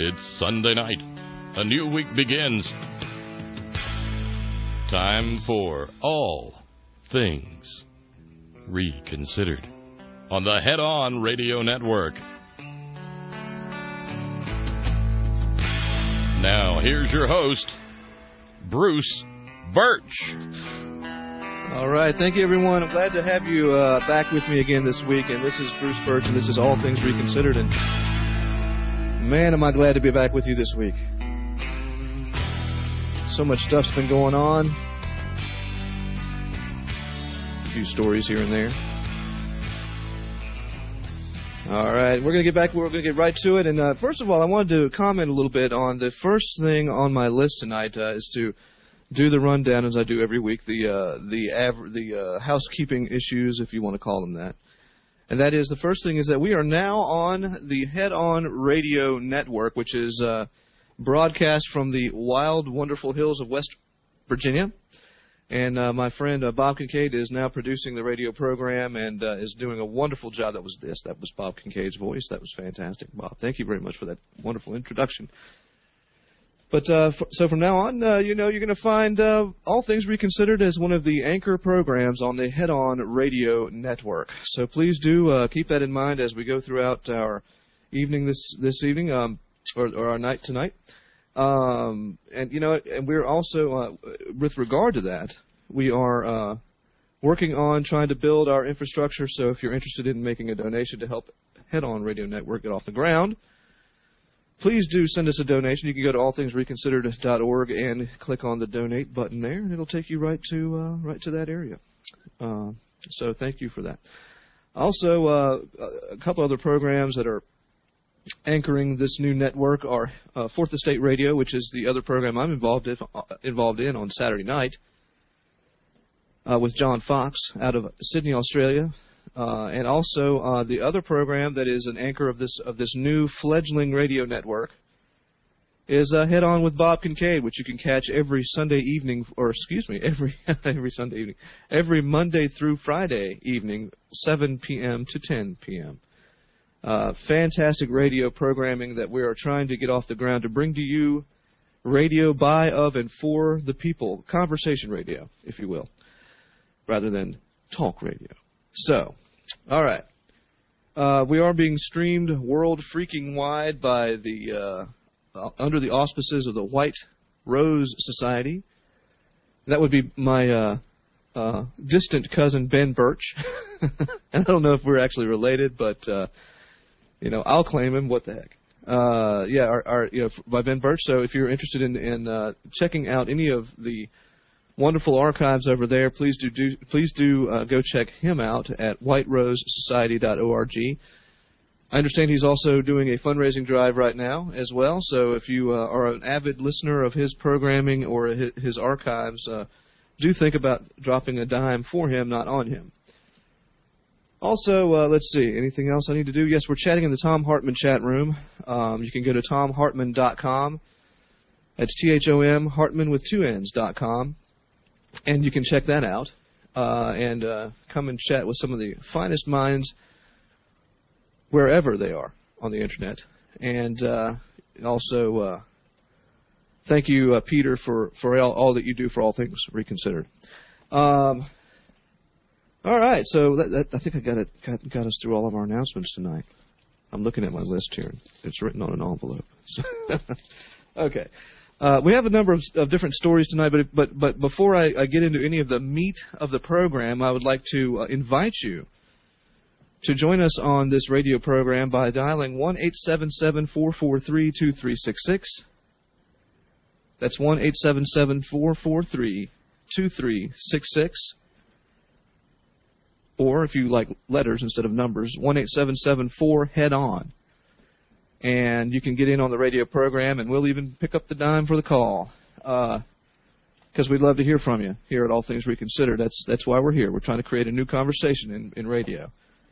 It's Sunday night. A new week begins. Time for All Things Reconsidered on the Head On Radio Network. Now, here's your host, Bruce Birch. All right, thank you, everyone. I'm glad to have you back with me again this week. And this is Bruce Birch, and this is All Things Reconsidered. And man, am I glad to be back with you this week. So much stuff's been going on. A few stories here and there. All right, we're going to get back. We're going to get right to it. And first of all, I wanted to comment a little bit on the first thing on my list tonight is to do the rundown, as I do every week, the housekeeping issues, if you want to call them that. And that is, the first thing is that we are now on the Head On Radio Network, which is broadcast from the wild, wonderful hills of West Virginia. And my friend Bob Kincaid is now producing the radio program and is doing a wonderful job. That was Bob Kincaid's voice. That was fantastic, Bob. Thank you very much for that wonderful introduction. But so from now on, you're going to find All Things Reconsidered as one of the anchor programs on the Head On Radio Network. So please do keep that in mind as we go throughout our evening this evening, or our night tonight. And we're also, with regard to that, we are working on trying to build our infrastructure. So if you're interested in making a donation to help Head On Radio Network get off the ground, please do send us a donation. You can go to allthingsreconsidered.org and click on the donate button there, and it'll take you right to that area. So thank you for that. Also, a couple other programs that are anchoring this new network are Fourth Estate Radio, which is the other program I'm involved in on Saturday night with John Fox out of Sydney, Australia. And also the other program that is an anchor of this new fledgling radio network is Head On with Bob Kincaid, which you can catch every Sunday evening, every Monday through Friday evening, 7 p.m. to 10 p.m. Fantastic radio programming that we are trying to get off the ground to bring to you radio by, of, and for the people, conversation radio, if you will, rather than talk radio. So, all right. We are being streamed world freaking wide by the under the auspices of the White Rose Society. That would be my distant cousin Ben Birch. And I don't know if we're actually related, but I'll claim him. What the heck? By Ben Birch. So if you're interested in checking out any of the wonderful archives over there, please do go check him out at whiterosesociety.org. I understand he's also doing a fundraising drive right now as well, so if you are an avid listener of his programming or his archives, do think about dropping a dime for him, not on him. Also, let's see, anything else I need to do? Yes, we're chatting in the Thom Hartmann chat room. You can go to ThomHartmann.com. That's THOM, Hartmann with 2 N's.com. And you can check that out and come and chat with some of the finest minds wherever they are on the Internet. And also, thank you, Peter, for all that you do for All Things Reconsidered. All right, so I think I got us through all of our announcements tonight. I'm looking at my list here. It's written on an envelope. Okay. We have a number of different stories tonight, but before I get into any of the meat of the program, I would like to invite you to join us on this radio program by dialing 1-877-443-2366. That's 1-877-443-2366. Or if you like letters instead of numbers, 1-877-4-HEAD-ON. And you can get in on the radio program, and we'll even pick up the dime for the call. Because we'd love to hear from you here at All Things Reconsidered. That's why we're here. We're trying to create a new conversation in radio.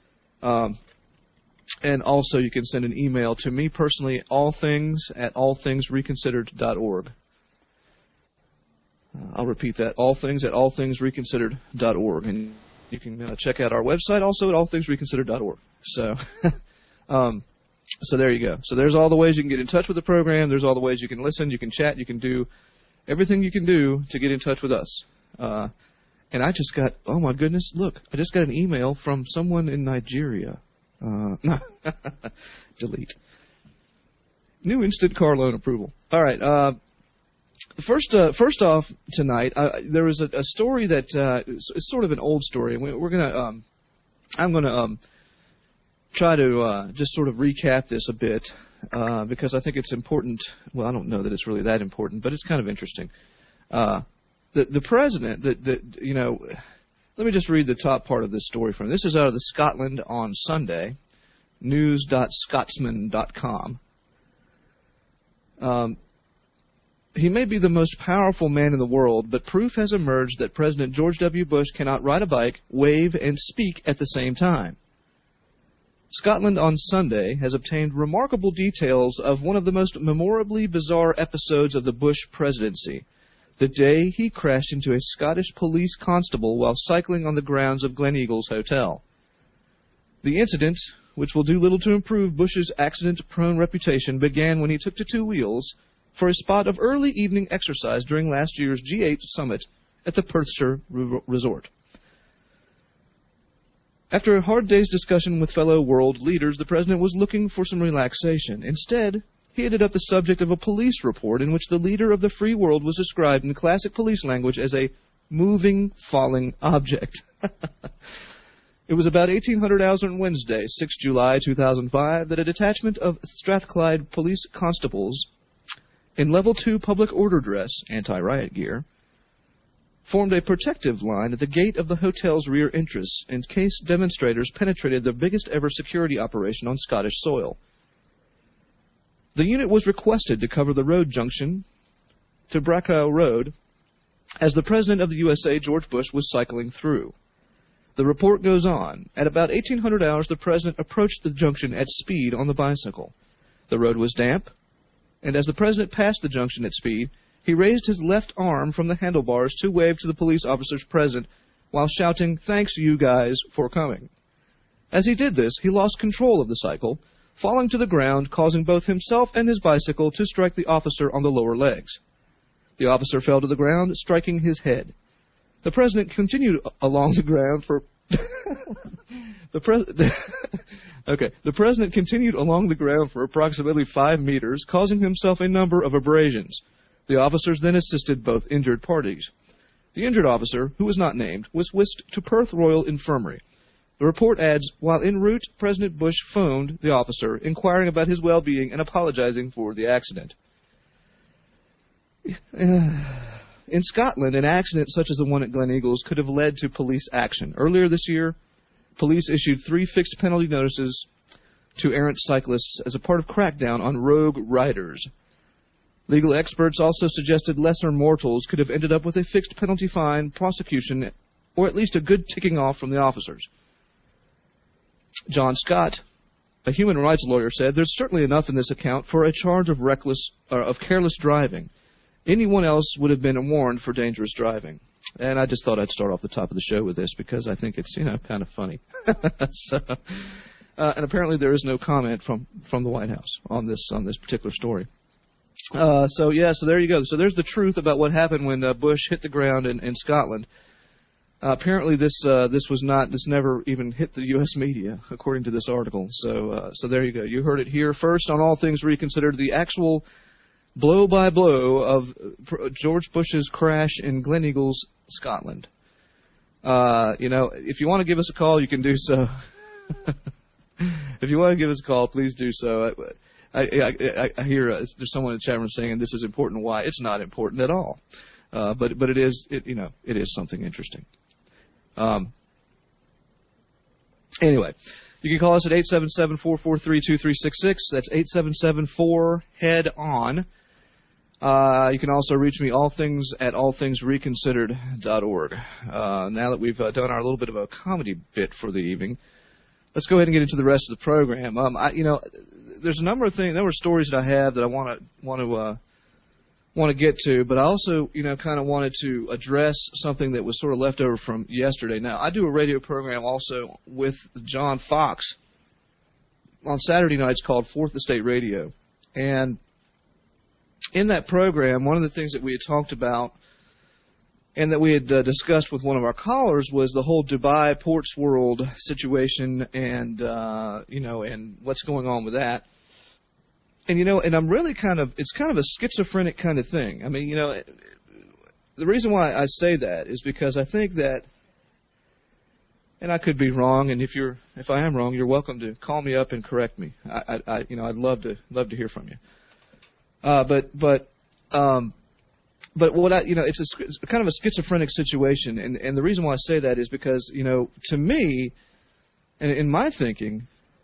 And also you can send an email to me personally, allthings@allthingsreconsidered.org. I'll repeat that, allthings@allthingsreconsidered.org. And you can check out our website also at allthingsreconsidered.org. So, So there you go. So there's all the ways you can get in touch with the program. There's all the ways you can listen, you can chat, you can do everything you can do to get in touch with us. And I just got, oh my goodness, look, I just got an email from someone in Nigeria. Delete. New instant car loan approval. All right. First off tonight, there was a story that it's sort of an old story. I'm gonna try to just sort of recap this a bit because I think it's important. Well, I don't know that it's really that important, but it's kind of interesting. The president, let me just read the top part of this story from. This is out of the Scotland on Sunday, news.scotsman.com. He may be the most powerful man in the world, but proof has emerged that President George W. Bush cannot ride a bike, wave, and speak at the same time. Scotland on Sunday has obtained remarkable details of one of the most memorably bizarre episodes of the Bush presidency, the day he crashed into a Scottish police constable while cycling on the grounds of Gleneagles Hotel. The incident, which will do little to improve Bush's accident-prone reputation, began when he took to two wheels for a spot of early evening exercise during last year's G8 summit at the Perthshire Resort. After a hard day's discussion with fellow world leaders, the president was looking for some relaxation. Instead, he ended up the subject of a police report in which the leader of the free world was described in classic police language as a moving, falling object. It was about 1800 hours on Wednesday, 6 July 2005, that a detachment of Strathclyde police constables in Level 2 public order dress, anti-riot gear, formed a protective line at the gate of the hotel's rear entrance in case demonstrators penetrated the biggest ever security operation on Scottish soil. The unit was requested to cover the road junction to Braccow Road as the President of the USA, George Bush, was cycling through. The report goes on. At about 1800 hours, the President approached the junction at speed on the bicycle. The road was damp, and as the President passed the junction at speed, he raised his left arm from the handlebars to wave to the police officers present while shouting, "Thanks, you guys, for coming." As he did this, he lost control of the cycle, falling to the ground, causing both himself and his bicycle to strike the officer on the lower legs. The officer fell to the ground, striking his head. The President continued along the ground for... The President continued along the ground for approximately 5 meters, causing himself a number of abrasions. The officers then assisted both injured parties. The injured officer, who was not named, was whisked to Perth Royal Infirmary. The report adds, while en route, President Bush phoned the officer, inquiring about his well-being and apologizing for the accident. In Scotland, an accident such as the one at Gleneagles could have led to police action. Earlier this year, police issued 3 fixed penalty notices to errant cyclists as a part of crackdown on rogue riders. Legal experts also suggested lesser mortals could have ended up with a fixed penalty fine, prosecution, or at least a good ticking off from the officers. John Scott, a human rights lawyer, said, "There's certainly enough in this account for a charge of careless driving. Anyone else would have been warned for dangerous driving." And I just thought I'd start off the top of the show with this because I think it's, kind of funny. And apparently there is no comment from the White House on this particular story. So there you go. So there's the truth about what happened when Bush hit the ground in Scotland. Apparently this never even hit the U.S. media, according to this article. So there you go. You heard it here first on All Things Reconsidered, the actual blow-by-blow of George Bush's crash in Gleneagles, Scotland. If you want to give us a call, you can do so. If you want to give us a call, please do so. I hear there's someone in the chat room saying this is important. Why? It's not important at all. But it is it is something interesting. Anyway, you can call us at 877-443-2366. That's 877-4-HEAD-ON. You can also reach me allthingsreconsidered.org. Now that we've done our little bit of a comedy bit for the evening, let's go ahead and get into the rest of the program. There's a number of stories that I have that I want to get to, but I also, kind of wanted to address something that was sort of left over from yesterday. Now, I do a radio program also with John Fox on Saturday nights called Fourth Estate Radio. And in that program, one of the things that we had talked about and that we had discussed with one of our callers was the whole Dubai Ports World situation and, and what's going on with that. And, and I'm really it's kind of a schizophrenic kind of thing. I mean, the reason why I say that is because I think that, and I could be wrong, and if I am wrong, you're welcome to call me up and correct me. I'd love to hear from you. But what it's kind of a schizophrenic situation, and the reason why I say that is because, to me, and in my thinking,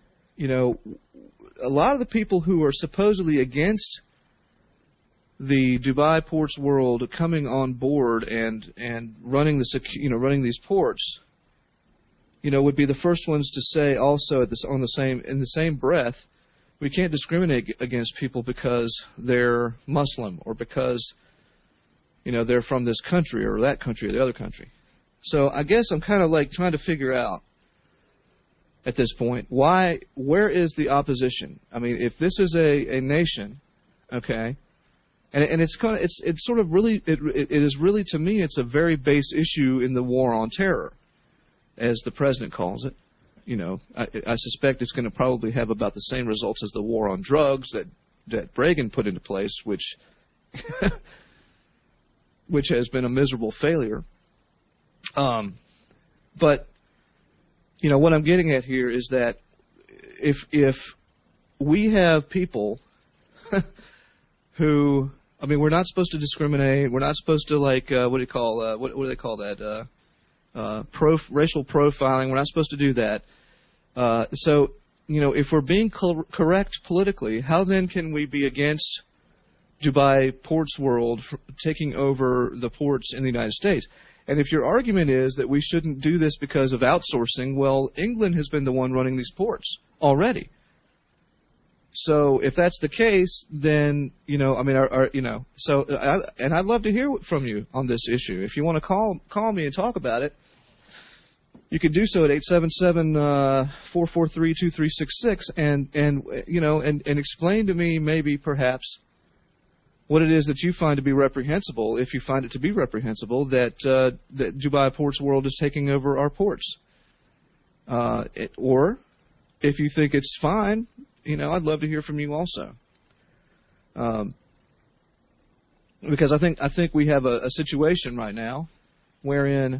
a lot of the people who are supposedly against the Dubai Ports World coming on board and running running these ports, would be the first ones to say also in the same breath, we can't discriminate against people because they're Muslim or because they're from this country or that country or the other country. So I guess I'm kind of like trying to figure out at this point where is the opposition? I mean, if this is a nation, okay, and it is really, to me, it's a very base issue in the war on terror, as the president calls it. I suspect it's going to probably have about the same results as the war on drugs that Reagan put into place, which has been a miserable failure. But what I'm getting at here is that if we have people who, I mean, we're not supposed to discriminate. We're not supposed to what do they call that? Racial profiling. We're not supposed to do that. So, if we're being correct politically, how then can we be against Dubai Ports World taking over the ports in the United States? And if your argument is that we shouldn't do this because of outsourcing, well, England has been the one running these ports already. So if that's the case, then, and I'd love to hear from you on this issue. If you want to call me and talk about it, you can do so at 877-443-2366 and explain to me maybe perhaps what it is that you find to be reprehensible, if you find it to be reprehensible, that Dubai Ports World is taking over our ports. Or if you think it's fine, I'd love to hear from you also. Because I think we have a situation right now wherein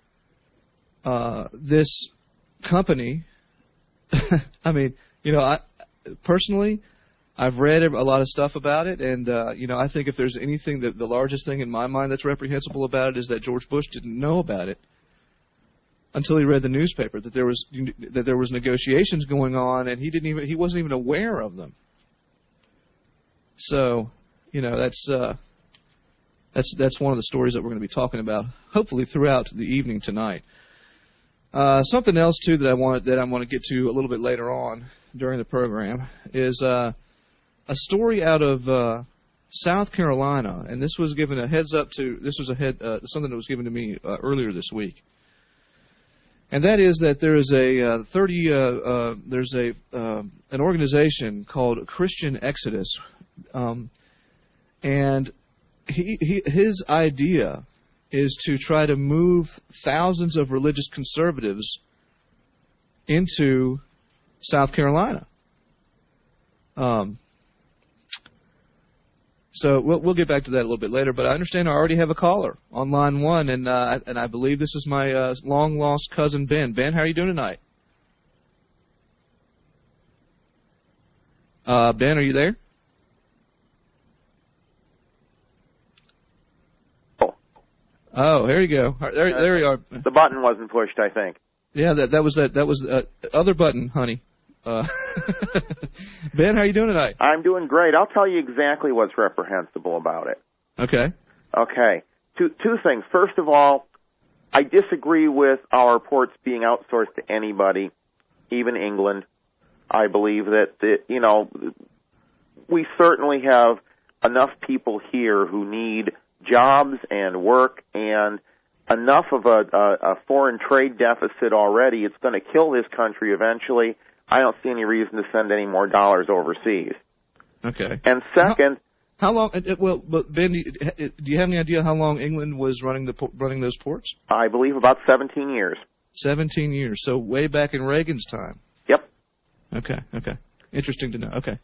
this company, I mean, personally, I've read a lot of stuff about it, and I think if there's anything the largest thing in my mind that's reprehensible about it is that George Bush didn't know about it until he read the newspaper, that there was negotiations going on, and he wasn't even aware of them. So, that's one of the stories that we're going to be talking about, hopefully throughout the evening tonight. Something else too that I want to get to a little bit later on during the program is a story out of South Carolina, and this was given a heads up to. This was something that was given to me earlier this week, and that is that there is an organization called Christian Exodus, and his idea is to try to move thousands of religious conservatives into South Carolina. So we'll get back to that a little bit later, but I understand I already have a caller on line one, and I believe this is my long-lost cousin, Ben. Ben, how are you doing tonight? Ben, are you there? Oh, there you go. There you are. The button wasn't pushed, I think. Yeah, that was other button, honey. Ben, how are you doing tonight? I'm doing great. I'll tell you exactly what's reprehensible about it. Okay. Okay. Two things. First of all, I disagree with our ports being outsourced to anybody, even England. I believe that, we certainly have enough people here who need jobs and work, and enough of a foreign trade deficit already. It's going to kill this country eventually. I don't see any reason to send any more dollars overseas. Okay. And second, how long? Well, but Ben, do you have any idea how long England was running those ports? I believe about 17 years. 17 years. So way back in Reagan's time. Yep. Okay. Interesting to know. Okay.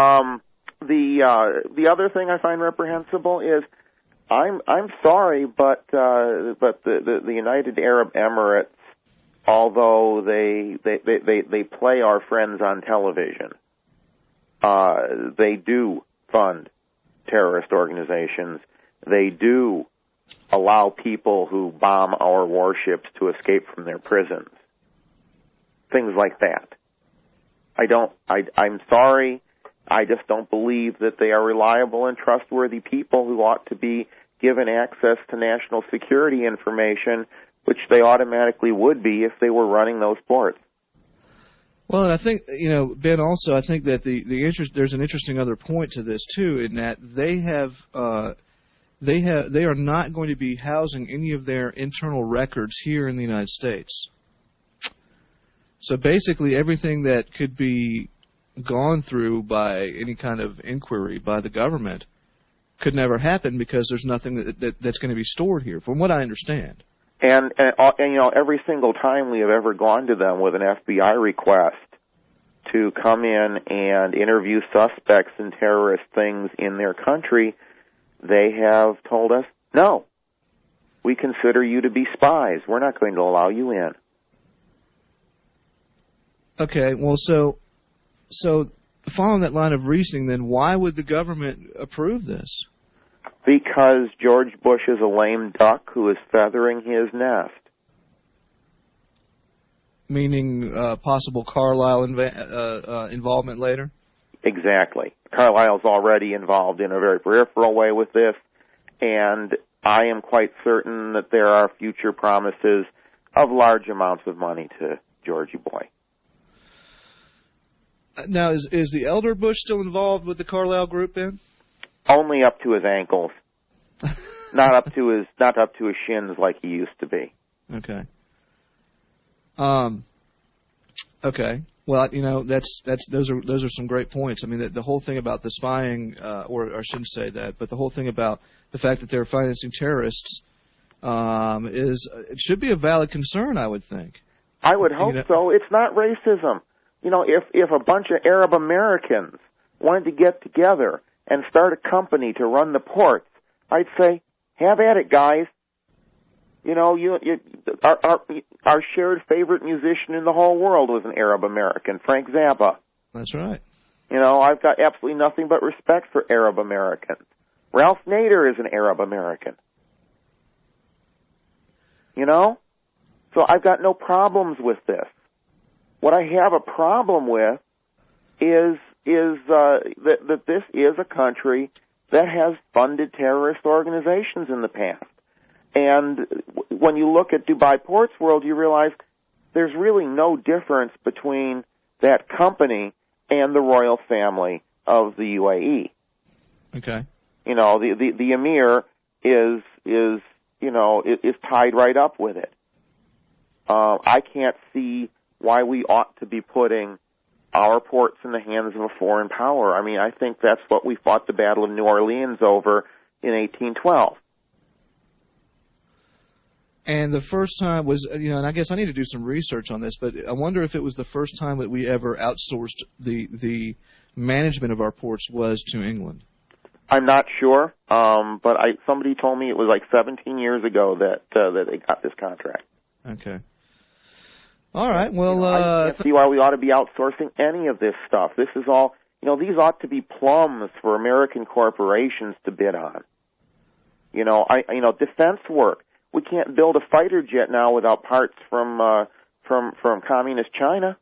The other thing I find reprehensible is I'm sorry, but the United Arab Emirates, although they play our friends on television, they do fund terrorist organizations. They do allow people who bomb our warships to escape from their prisons. Things like that. I'm sorry. I just don't believe that they are reliable and trustworthy people who ought to be given access to national security information, which they automatically would be if they were running those ports. Well, and I think, Ben, also, I think that there's an interesting other point to this too, in that they are not going to be housing any of their internal records here in the United States. So basically, everything that could be gone through by any kind of inquiry by the government could never happen because there's nothing that's going to be stored here, from what I understand. And every single time we have ever gone to them with an FBI request to come in and interview suspects in terrorist things in their country, they have told us, no, we consider you to be spies. We're not going to allow you in. Okay, well, so following that line of reasoning, then why would the government approve this? Because George Bush is a lame duck who is feathering his nest. Meaning possible Carlyle involvement later? Exactly. Carlyle's already involved in a very peripheral way with this, and I am quite certain that there are future promises of large amounts of money to Georgie Boy. Now, is the elder Bush still involved with the Carlyle group, Ben? Only up to his ankles, not up to his shins like he used to be. Okay. Okay. Well, those are some great points. I mean, the whole thing about the spying, or I shouldn't say that, but the whole thing about the fact that they're financing terrorists it should be a valid concern, I would think. I would hope so. It's not racism. If a bunch of Arab Americans wanted to get together and start a company to run the ports, I'd say, have at it, guys. Our shared favorite musician in the whole world was an Arab American, Frank Zappa. That's right. I've got absolutely nothing but respect for Arab Americans. Ralph Nader is an Arab American. So I've got no problems with this. What I have a problem with is that this is a country that has funded terrorist organizations in the past. And when you look at Dubai Ports World, you realize there's really no difference between that company and the royal family of the UAE. Okay. The emir is tied right up with it. I can't see why we ought to be putting our ports in the hands of a foreign power. I mean, I think that's what we fought the Battle of New Orleans over in 1812. And the first time was, and I guess I need to do some research on this, but I wonder if it was the first time that we ever outsourced the management of our ports was to England. I'm not sure, but somebody told me it was like 17 years ago that they got this contract. Okay. All right. Well, I can't see why we ought to be outsourcing any of this stuff. This is all, these ought to be plums for American corporations to bid on. Defense work. We can't build a fighter jet now without parts from communist China.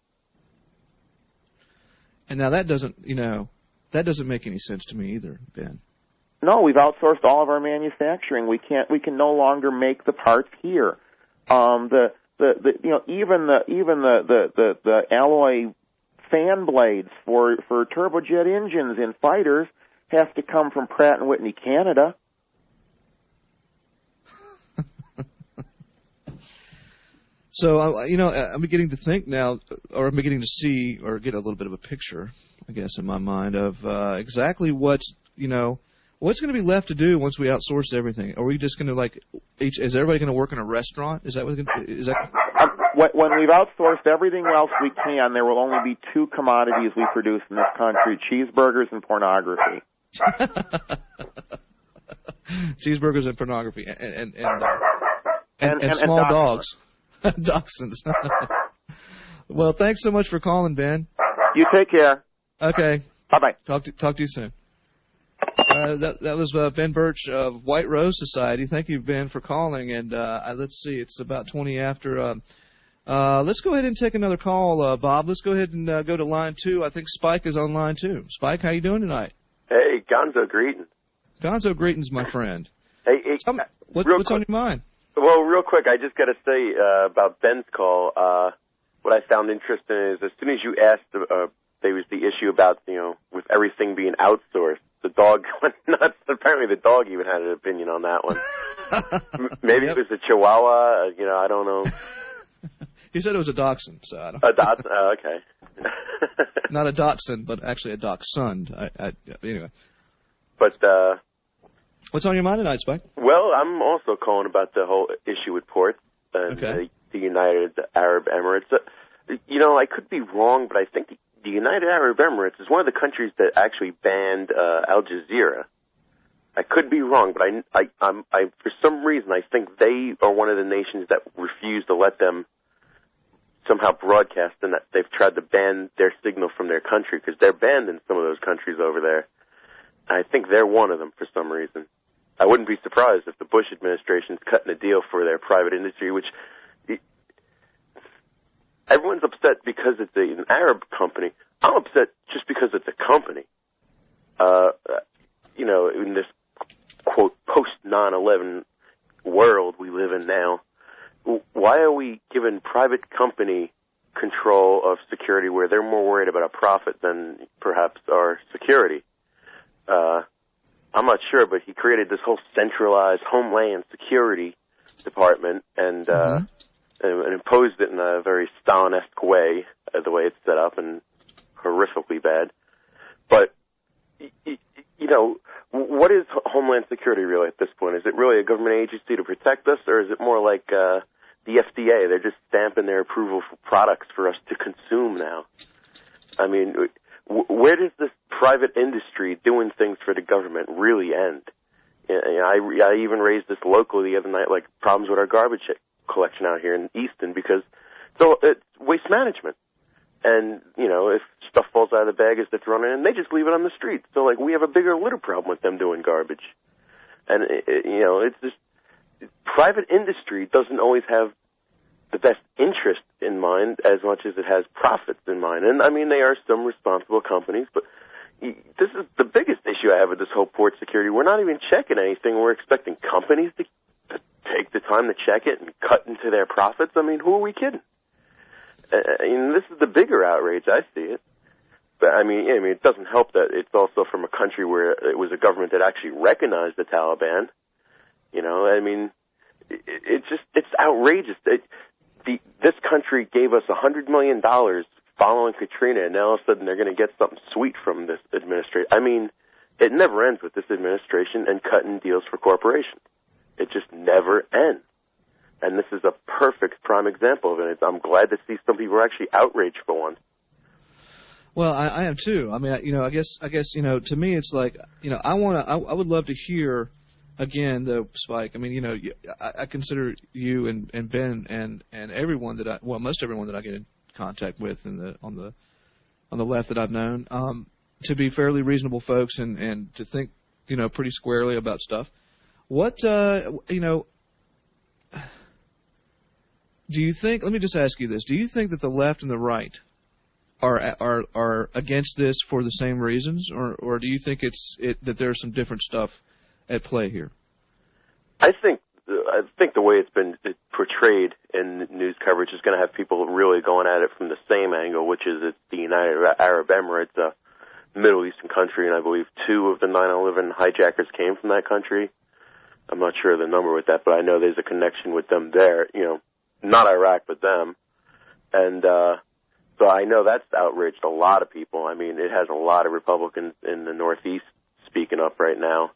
And now that doesn't make any sense to me either, Ben. No, we've outsourced all of our manufacturing. We can no longer make the parts here. Even the alloy fan blades for turbojet engines in fighters have to come from Pratt & Whitney, Canada. So, I'm beginning to think now, or I'm beginning to see, or get a little bit of a picture, I guess, in my mind of exactly what's going to be left to do once we outsource everything. Are we just going to, is everybody going to work in a restaurant? Is that what is that? When we've outsourced everything else we can, there will only be two commodities we produce in this country: cheeseburgers and pornography. Cheeseburgers and pornography, and small dogs. Dachshunds. Well, thanks so much for calling, Ben. You take care. Okay. Bye-bye. Talk to you soon. That was Ben Birch of White Rose Society. Thank you, Ben, for calling. And let's see, it's about 20 after. Let's go ahead and take another call, Bob. Let's go ahead and go to line 2. I think Spike is on line 2. Spike, how you doing tonight? Hey, Gonzo greetings. Gonzo greetings, my friend. Hey, what's on your mind? Well, real quick, I just got to say about Ben's call, what I found interesting is as soon as you asked, there was the issue about, with everything being outsourced, the dog went nuts. Apparently the dog even had an opinion on that one. Maybe It was a Chihuahua, I don't know. He said it was a dachshund, so I don't know. A dachshund? Oh, okay. Not a dachshund, but actually a dachshund. Anyway. But, what's on your mind tonight, Spike? Well, I'm also calling about the whole issue with ports and the United Arab Emirates. I could be wrong, but I think the United Arab Emirates is one of the countries that actually banned Al Jazeera. I could be wrong, but I for some reason I think they are one of the nations that refuse to let them somehow broadcast, and that they've tried to ban their signal from their country because they're banned in some of those countries over there. I think they're one of them for some reason. I wouldn't be surprised if the Bush administration's cutting a deal for their private industry, which everyone's upset because it's an Arab company. I'm upset just because it's a company. In this, quote, post-9/11 world we live in now, why are we giving private company control of security where they're more worried about a profit than perhaps our security? I'm not sure, but he created this whole centralized Homeland Security Department and imposed it in a very Stalin-esque way, the way it's set up, and horrifically bad. But, what is Homeland Security really at this point? Is it really a government agency to protect us, or is it more like the FDA? They're just stamping their approval for products for us to consume now. I mean, where does this private industry doing things for the government really end? I even raised this locally the other night, like problems with our garbage collection out here in Easton, because it's waste management. And, if stuff falls out of the bag as they're thrown in, they just leave it on the street. So, we have a bigger litter problem with them doing garbage. And, it's just, private industry doesn't always have the best interest in mind as much as it has profits in mind. And, they are some responsible companies, but this is the biggest issue I have with this whole port security. We're not even checking anything. We're expecting companies to take the time to check it and cut into their profits. Who are we kidding? This is the bigger outrage. I see it. But, it doesn't help that it's also from a country where it was a government that actually recognized the Taliban. It's outrageous. This country gave us $100 million following Katrina, and now all of a sudden they're going to get something sweet from this administration. It never ends with this administration and cutting deals for corporations. It just never ends. And this is a perfect prime example of it. I'm glad to see some people are actually outraged for once. Well, I am too. I guess, to me, it's like, I would love to hear again, though, Spike. I consider you and Ben and everyone most everyone that I get in contact with on the left that I've known, to be fairly reasonable folks and to think, pretty squarely about stuff. What, do you think? Let me just ask you this: do you think that the left and the right are against this for the same reasons, or do you think that there's some different stuff at play here? I think the way it's been portrayed in news coverage is going to have people really going at it from the same angle, which is it's the United Arab Emirates, a Middle Eastern country, and I believe 2 of the 9/11 hijackers came from that country. I'm not sure of the number with that, but I know there's a connection with them there. not Iraq, but them. And so I know that's outraged a lot of people. I mean, it has a lot of Republicans in the Northeast speaking up right now.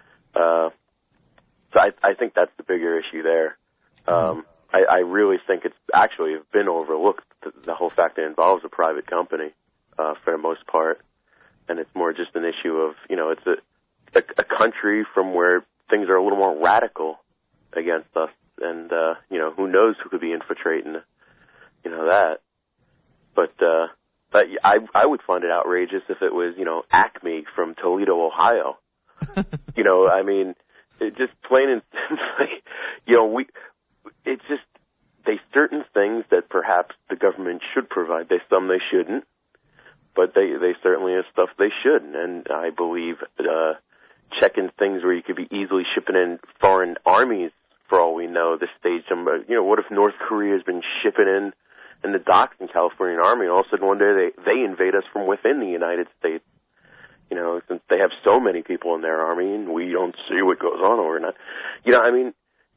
So I think that's the bigger issue there. I really think it's actually been overlooked, the whole fact that it involves a private company for the most part. And it's more just an issue of, it's a country from where things are a little more radical against us. And, who knows who could be infiltrating, that. But I would find it outrageous if it was, Acme from Toledo, Ohio. I mean, it just plain and simply, it's just, there's certain things that perhaps the government should provide. There's some they shouldn't, but they certainly have stuff they should. And I believe, checking things where you could be easily shipping in foreign armies, for all we know, this stage, what if North Korea has been shipping in the docks in Californian Army, and all of a sudden one day they invade us from within the United States. Since they have so many people in their army and we don't see what goes on over not. I mean,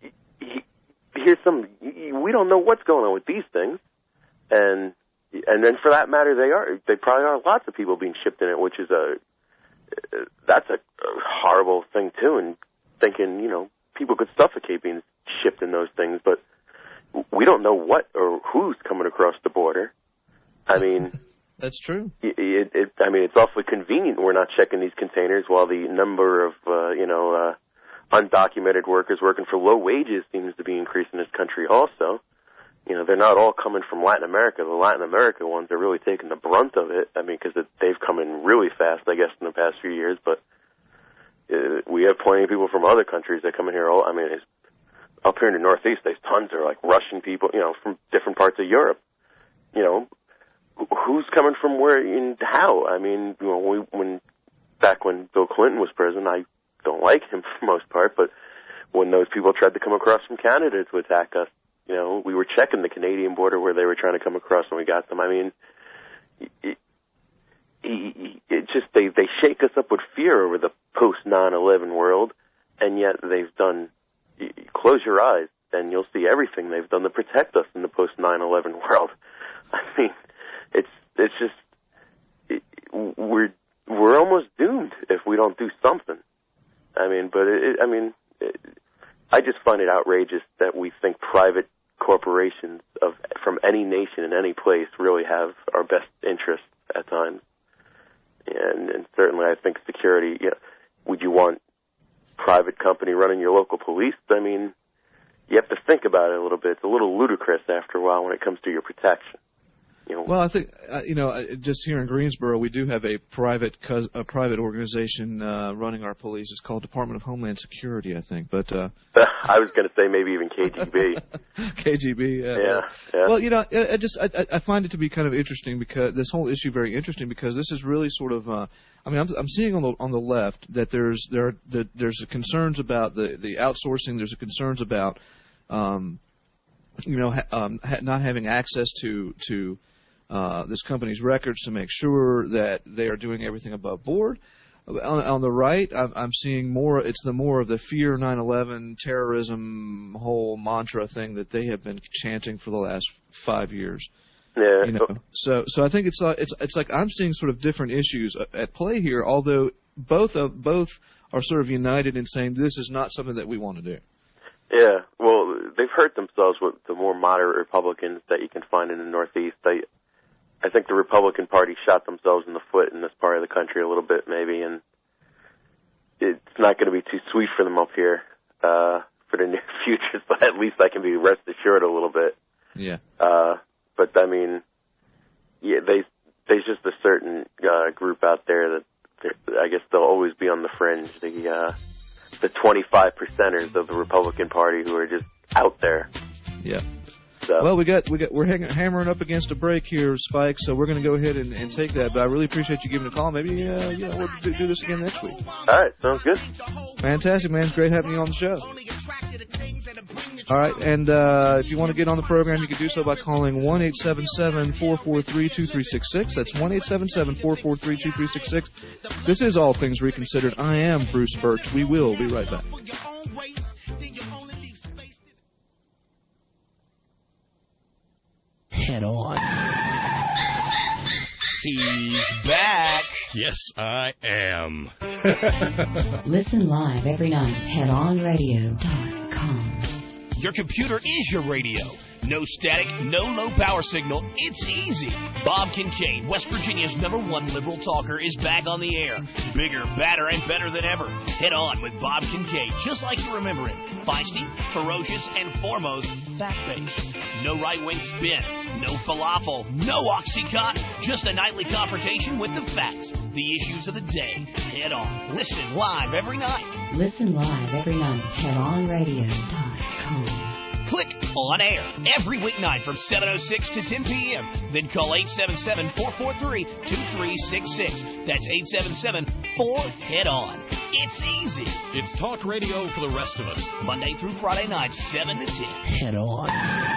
we don't know what's going on with these things. And then for that matter, they probably are lots of people being shipped in it, which is that's a horrible thing too. And thinking, people could suffocate being shipped in those things, but we don't know what or who's coming across the border. I mean, that's true. It's awfully convenient we're not checking these containers while the number of, undocumented workers working for low wages seems to be increasing in this country also. They're not all coming from Latin America. The Latin America ones are really taking the brunt of it. I mean, because they've come in really fast, I guess, in the past few years. But we have plenty of people from other countries that come in here. Up here in the Northeast, there's tons of Russian people, from different parts of Europe. Who's coming from where and how? I mean, back when Bill Clinton was president, I don't like him for the most part, but when those people tried to come across from Canada to attack us, we were checking the Canadian border where they were trying to come across when we got them. I mean, it just, they shake us up with fear over the post 9/11 world, and yet they've done, close your eyes and you'll see everything they've done to protect us in the post 9/11 world. I mean, it's just, we're almost doomed if we don't do something. I mean, but I just find it outrageous that we think private corporations from any nation in any place really have our best interests at times. And certainly I think security, would you want private company running your local police? I mean, you have to think about it a little bit. It's a little ludicrous after a while when it comes to your protection. Well, I think just here in Greensboro, we do have a private organization running our police. It's called Department of Homeland Security, I think. But I was going to say maybe even KGB. KGB. Yeah. Well, I find it to be kind of interesting, because this whole issue very interesting, because this is really sort of. I'm seeing on the left that there's concerns about the outsourcing. There's concerns about not having access to this company's records to make sure that they are doing everything above board. On the right, I'm seeing more. It's more of the fear 9/11 terrorism whole mantra thing that they have been chanting for the last 5 years. Yeah. So I think it's like I'm seeing sort of different issues at play here. Although both are sort of united in saying this is not something that we want to do. Yeah. Well, they've hurt themselves with the more moderate Republicans that you can find in the Northeast. I think the Republican Party shot themselves in the foot in this part of the country a little bit, maybe, and it's not going to be too sweet for them up here for the near future. But at least I can be rest assured a little bit. Yeah. But I mean, there's just a certain group out there that I guess they'll always be on the fringe. The 25%ers of the Republican Party who are just out there. Yeah. So. Well, we're hammering up against a break here, Spike. So we're going to go ahead and take that. But I really appreciate you giving a call. Maybe we'll do this again next week. All right, sounds good. Fantastic, man. It's great having you on the show. All right, and if you want to get on the program, you can do so by calling 1-877-443-2366. That's 1-877-443-2366. This is All Things Reconsidered. I am Bruce Birch. We will be right back. Head On. He's back. Yes, I am. Listen live every night. HeadOnRadio.com. Your computer is your radio. No static, no low power signal. It's easy. Bob Kincaid, West Virginia's #1 liberal talker, is back on the air. Bigger, badder, and better than ever. Head On with Bob Kincaid, just like you remember him. Feisty, ferocious, and foremost, fact-based. No right-wing spin, no falafel, no Oxycontin. Just a nightly confrontation with the facts, the issues of the day. Head On. Listen live every night. Listen live every night. HeadOnRadio.com. Click On Air every weeknight from 7:06 to 10 p.m. Then call 877-443-2366. That's 877-4-HEAD-ON. It's easy. It's talk radio for the rest of us. Monday through Friday night, 7 to 10. Head On.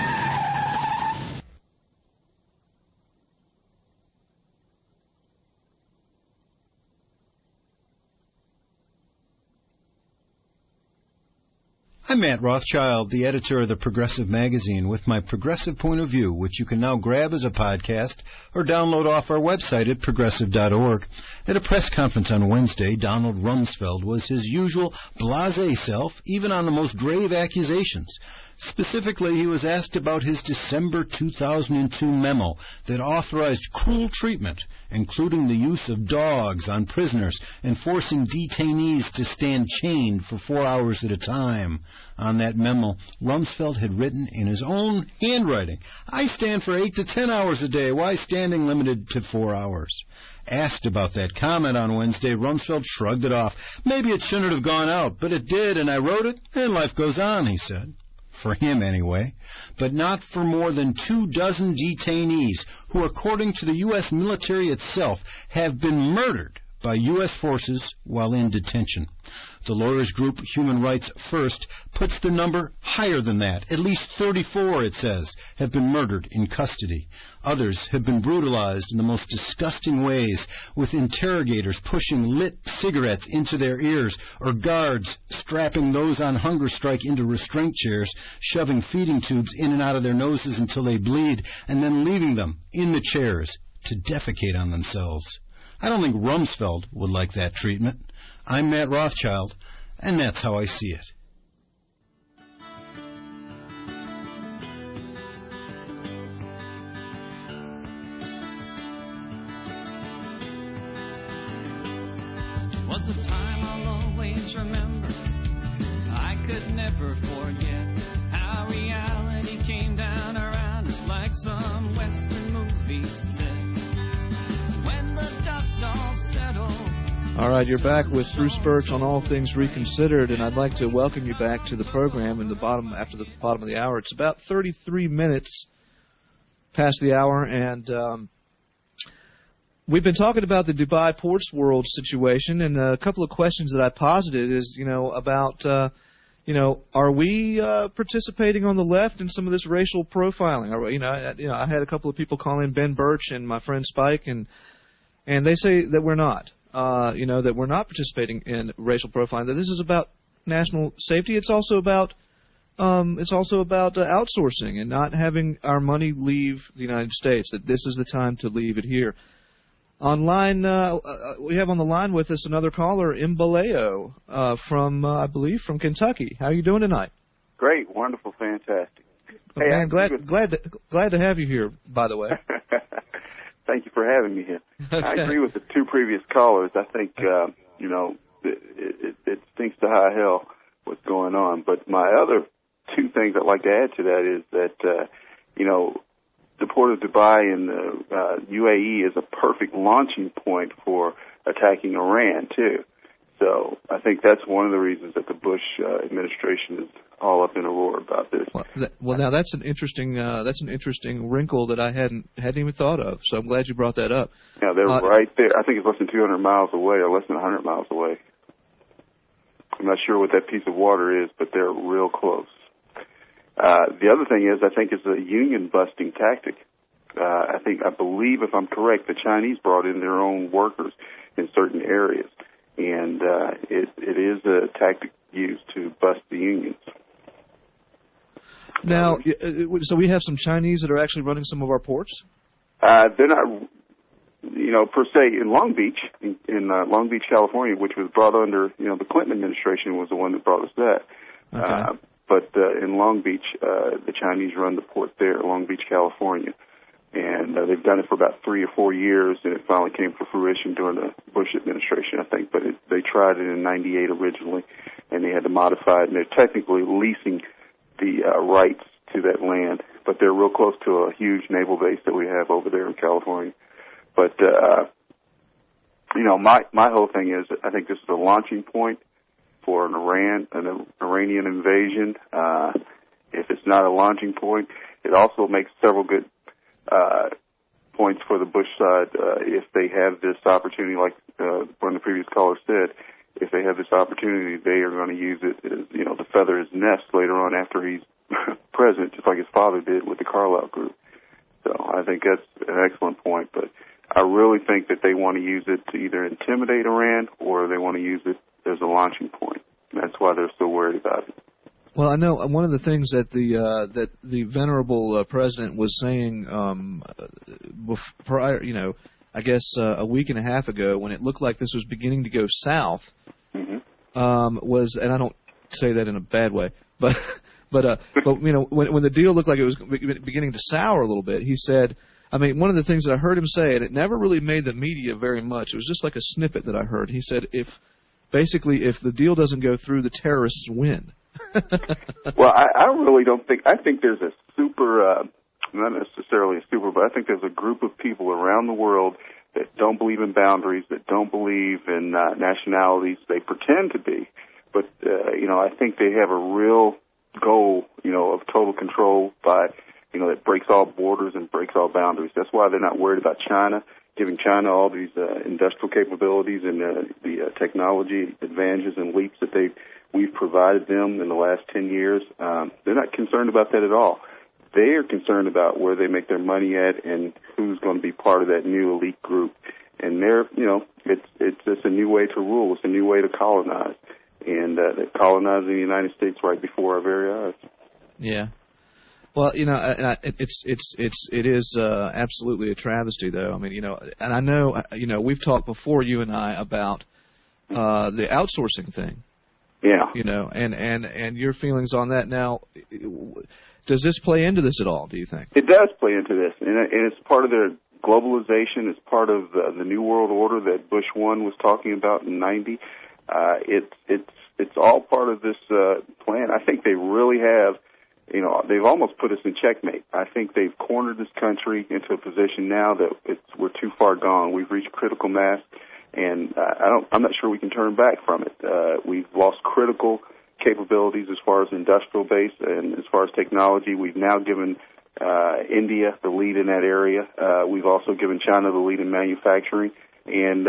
I'm Matt Rothschild, the editor of the Progressive Magazine, with my Progressive Point of View, which you can now grab as a podcast or download off our website at progressive.org. At a press conference on Wednesday, Donald Rumsfeld was his usual blasé self, even on the most grave accusations. Specifically, he was asked about his December 2002 memo that authorized cruel treatment, including the use of dogs on prisoners and forcing detainees to stand chained for 4 hours at a time. On that memo, Rumsfeld had written in his own handwriting, "I stand for 8 to 10 hours a day. Why standing limited to 4 hours?" Asked about that comment on Wednesday, Rumsfeld shrugged it off. "Maybe it shouldn't have gone out, but it did, and I wrote it, and life goes on," he said. For him, anyway, but not for more than 24 detainees who, according to the U.S. military itself, have been murdered by U.S. forces while in detention. The lawyers group Human Rights First puts the number higher than that. At least 34, it says, have been murdered in custody. Others have been brutalized in the most disgusting ways, with interrogators pushing lit cigarettes into their ears, or guards strapping those on hunger strike into restraint chairs, shoving feeding tubes in and out of their noses until they bleed, and then leaving them in the chairs to defecate on themselves. I don't think Rumsfeld would like that treatment. I'm Matt Rothschild, and that's how I see it. Was a time I'll always remember. I could never forget how reality came down around us like some Western movie set. When the dust all settled. All right, you're back with Bruce Birch on All Things Reconsidered, and I'd like to welcome you back to the program after the bottom of the hour. It's about 33 minutes past the hour, and we've been talking about the Dubai Ports World situation, and a couple of questions that I posited is, about, are we participating on the left in some of this racial profiling? I had a couple of people call in, Ben Birch and my friend Spike, and they say that we're not. That we're not participating in racial profiling. That this is about national safety. It's also about outsourcing and not having our money leave the United States. That this is the time to leave it here. Online, we have on the line with us another caller, Imbaleo, from I believe from Kentucky. How are you doing tonight? Great, wonderful, fantastic. Hey, man, glad to have you here. By the way. Thank you for having me here. Okay. I agree with the two previous callers. I think, it stinks to high hell what's going on. But my other two things I'd like to add to that is that, the port of Dubai and the UAE is a perfect launching point for attacking Iran, too. So I think that's one of the reasons that the Bush administration is all up in a roar about this. Well, now that's an interesting wrinkle that I hadn't even thought of. So I'm glad you brought that up. Yeah, they're right there. I think it's less than 200 miles away, or less than 100 miles away. I'm not sure what that piece of water is, but they're real close. The other thing is, I think it's a union-busting tactic. I believe, if I'm correct, the Chinese brought in their own workers in certain areas, and it is a tactic used to bust the unions. Now, so we have some Chinese that are actually running some of our ports? They're not, per se, in Long Beach, in Long Beach, California, which was brought under, the Clinton administration was the one that brought us that. Okay. But in Long Beach, the Chinese run the port there, Long Beach, California. And they've done it for about 3 or 4 years, and it finally came to fruition during the Bush administration, I think. But they tried it in '98 originally, and they had to modify it. And they're technically leasing the rights to that land, but they're real close to a huge naval base that we have over there in California. But, my whole thing is I think this is a launching point for an Iranian invasion. If it's not a launching point, it also makes several good points for the Bush side if they have this opportunity, like one of the previous callers said. If they have this opportunity, they are going to use it as, to feather his nest later on after he's president, just like his father did with the Carlyle Group. So I think that's an excellent point. But I really think that they want to use it to either intimidate Iran or they want to use it as a launching point. That's why they're so worried about it. Well, I know one of the things that the venerable president was saying prior, I guess a week and a half ago, when it looked like this was beginning to go south, was, and I don't say that in a bad way, but when the deal looked like it was beginning to sour a little bit, he said, one of the things that I heard him say, and it never really made the media very much, it was just like a snippet that I heard. He said, if the deal doesn't go through, the terrorists win. Well, I really don't think. I think there's a super, not necessarily a super, but I think there's a group of people around the world that don't believe in boundaries, that don't believe in nationalities. They pretend to be, but I think they have a real goal, of total control by, that breaks all borders and breaks all boundaries. That's why they're not worried about China, giving China all these industrial capabilities and the technology advantages and leaps that we've provided them in the last 10 years. They're not concerned about that at all. They are concerned about where they make their money at and who's going to be part of that new elite group. And it's just a new way to rule. It's a new way to colonize. And they're colonizing the United States right before our very eyes. Yeah. Well, it is absolutely a travesty, though. And I know, we've talked before, you and I, about the outsourcing thing. Yeah. And your feelings on that. Now, does this play into this at all, do you think? It does play into this, and it's part of their globalization. It's part of the New World Order that Bush 1 was talking about in '90. It's all part of this plan. I think they really have. They've almost put us in checkmate. I think they've cornered this country into a position now that we're too far gone. We've reached critical mass, and I'm not sure we can turn back from it. We've lost critical capabilities as far as industrial base and as far as technology. We've now given India the lead in that area. We've also given China the lead in manufacturing, and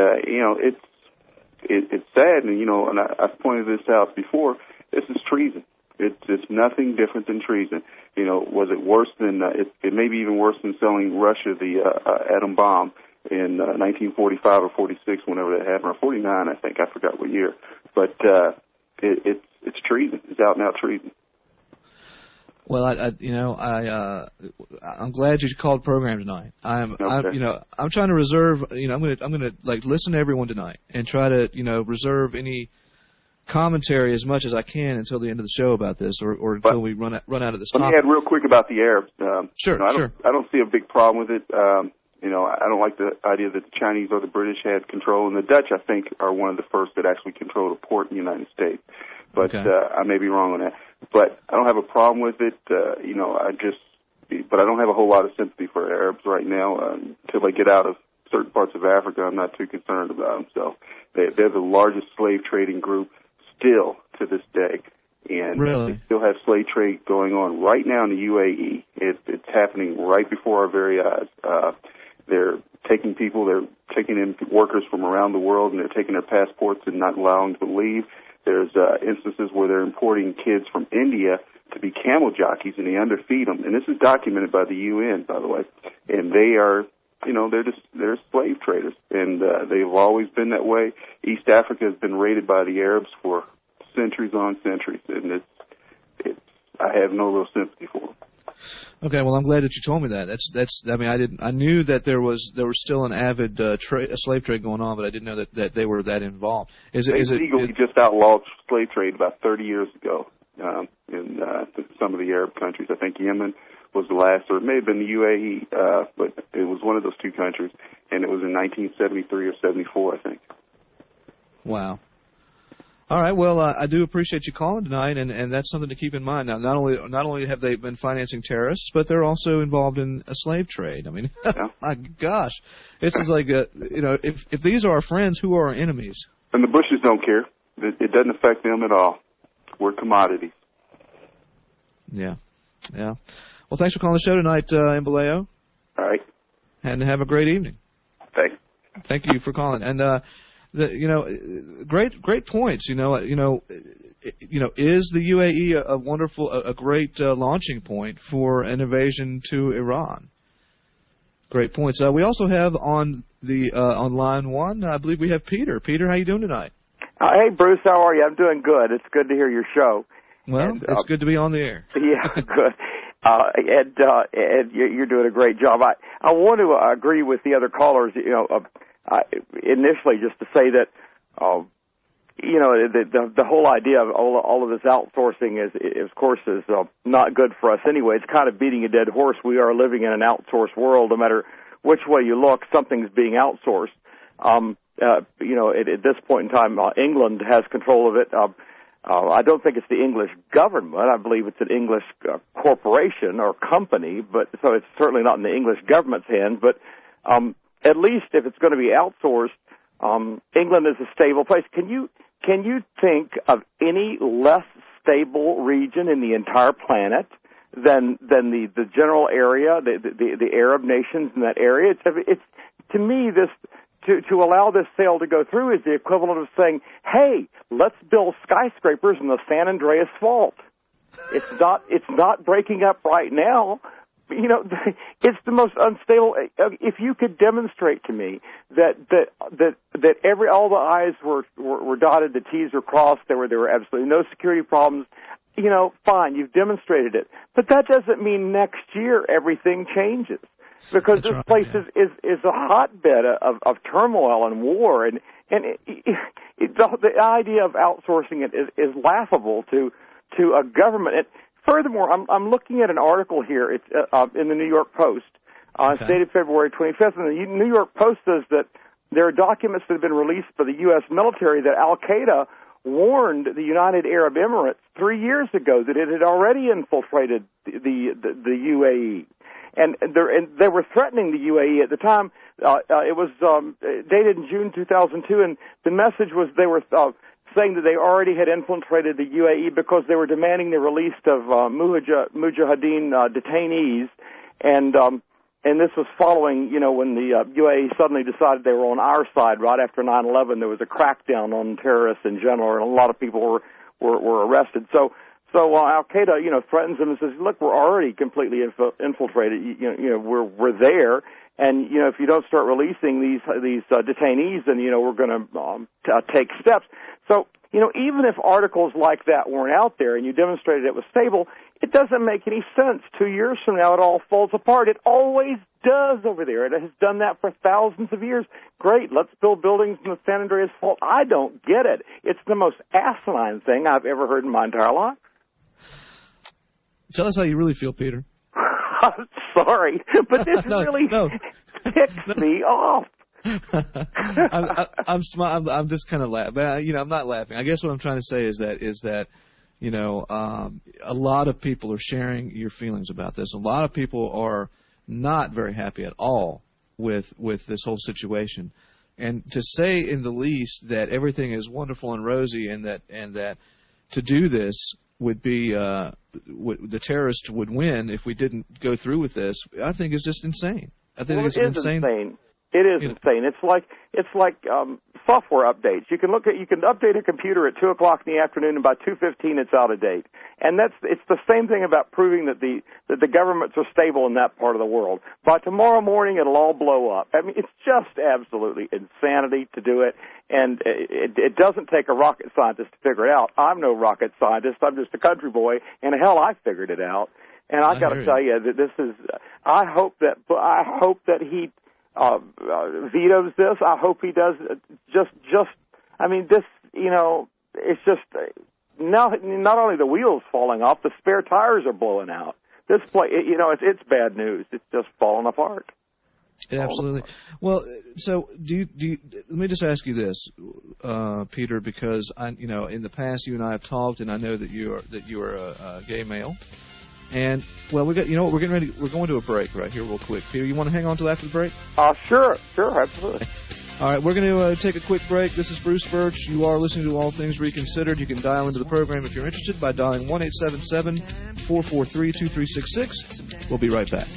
it's sad. And I've pointed this out before. This is treason. It's nothing different than treason. Was it worse than? It may be even worse than selling Russia the atom bomb in 1945 or 46, whenever that happened, or 49, I think. I forgot what year. But it's treason. It's out and out treason. Well, I'm glad you called the program tonight. I'm trying to reserve. I'm gonna listen to everyone tonight and try to reserve any commentary as much as I can until the end of the show about this, or until we run out of this topic. Let me add real quick about the Arabs. Sure. I don't see a big problem with it. I don't like the idea that the Chinese or the British had control, and the Dutch, I think, are one of the first that actually control the port in the United States. But I may be wrong on that. But I don't have a problem with it. But I don't have a whole lot of sympathy for Arabs right now. Until they get out of certain parts of Africa, I'm not too concerned about them. So they're the largest slave trading group still to this day. And really? They still have slave trade going on right now in the UAE. It's happening right before our very eyes. They're taking in workers from around the world, and they're taking their passports and not allowing them to leave. There's instances where they're importing kids from India to be camel jockeys, and they underfeed them. And this is documented by the UN, by the way. And they are, they're slave traders, and they've always been that way. East Africa has been raided by the Arabs for centuries on centuries, and I have no real sympathy for them. Okay, well, I'm glad that you told me that. That's. I mean, I knew that there was still an avid slave trade going on, but I didn't know that they were that involved. They legally just outlawed slave trade about 30 years ago in some of the Arab countries. I think Yemen was the last, or it may have been the UAE, but it was one of those two countries, and it was in 1973 or 74, I think. Wow. All right. Well, I do appreciate you calling tonight, and that's something to keep in mind. Now, not only have they been financing terrorists, but they're also involved in a slave trade. I mean, my gosh, this is like if these are our friends, who are our enemies? And the Bushes don't care. It doesn't affect them at all. We're commodities. Yeah. Well, thanks for calling the show tonight, Imbaleo. All right. And have a great evening. Thanks. Thank you for calling. And great points. Is the UAE a great launching point for an invasion to Iran? Great points. We also have on line one, I believe we have Peter. Peter, how you doing tonight? Hey, Bruce, how are you? I'm doing good. It's good to hear your show. Well, it's good to be on the air. Yeah, good. And you're doing a great job. I want to agree with the other callers. Initially, just to say that, the whole idea of all of this outsourcing is of course, not good for us anyway. It's kind of beating a dead horse. We are living in an outsourced world. No matter which way you look, something's being outsourced. At this point in time, England has control of it. I don't think it's the English government. I believe it's an English corporation or company, but so it's certainly not in the English government's hands. But at least if it's going to be outsourced, England is a stable place. Can you think of any less stable region in the entire planet than the general area, the Arab nations in that area? It's to me this. To allow this sale to go through is the equivalent of saying, hey, let's build skyscrapers in the San Andreas Fault. It's not breaking up right now. It's the most unstable. If you could demonstrate to me that all the I's were dotted, the T's were crossed, there were absolutely no security problems, fine, you've demonstrated it. But that doesn't mean next year everything changes. Because this place is a hotbed of turmoil and war, and the idea of outsourcing it is laughable to a government. And furthermore, I'm looking at an article here. It's in the New York Post, dated February 25th, and the New York Post says that there are documents that have been released by the U.S. military that Al Qaeda warned the United Arab Emirates 3 years ago that it had already infiltrated the UAE. And they were threatening the UAE at the time. It was dated in June 2002, and the message was they were saying that they already had infiltrated the UAE because they were demanding the release of Mujahideen detainees, and this was following, when the UAE suddenly decided they were on our side right after 9/11. There was a crackdown on terrorists in general, and a lot of people were arrested. So Al Qaeda, threatens them and says, "Look, we're already completely infiltrated. We're there, and if you don't start releasing these detainees, then we're going to take steps." So even if articles like that weren't out there and you demonstrated it was stable, it doesn't make any sense. 2 years from now, it all falls apart. It always does over there. It has done that for thousands of years. Great, let's build buildings in the San Andreas Fault. I don't get it. It's the most asinine thing I've ever heard in my entire life. Tell us how you really feel, Peter. I'm sorry, but this really ticks me off. I'm just kind of laughing. I'm not laughing. I guess what I'm trying to say is that a lot of people are sharing your feelings about this. A lot of people are not very happy at all with this whole situation, and to say in the least that everything is wonderful and rosy, and that to do this would be the terrorists would win if we didn't go through with this, I think is just insane. I think it's insane. It is insane. It's like software updates. You can update a computer at 2:00 in the afternoon, and by 2:15 it's out of date. And it's the same thing about proving that the governments are stable in that part of the world. By tomorrow morning, it'll all blow up. I mean, it's just absolutely insanity to do it, and it doesn't take a rocket scientist to figure it out. I'm no rocket scientist. I'm just a country boy, and hell, I figured it out. And I got to tell you that this is. I hope that he vetoes this. I hope he does. I mean, this. It's just now. Not only the wheels falling off, the spare tires are blowing out. This place, it's bad news. It's just falling apart. Absolutely. Well, so do you? Let me just ask you this, Peter, because in the past you and I have talked, and I know that you are a gay male. And well, we're getting ready. We're going to a break right here, real quick. Peter, you want to hang on till after the break? Sure, absolutely. All right, we're going to take a quick break. This is Bruce Birch. You are listening to All Things Reconsidered. You can dial into the program if you're interested by dialing 1-877-443-2366. We'll be right back.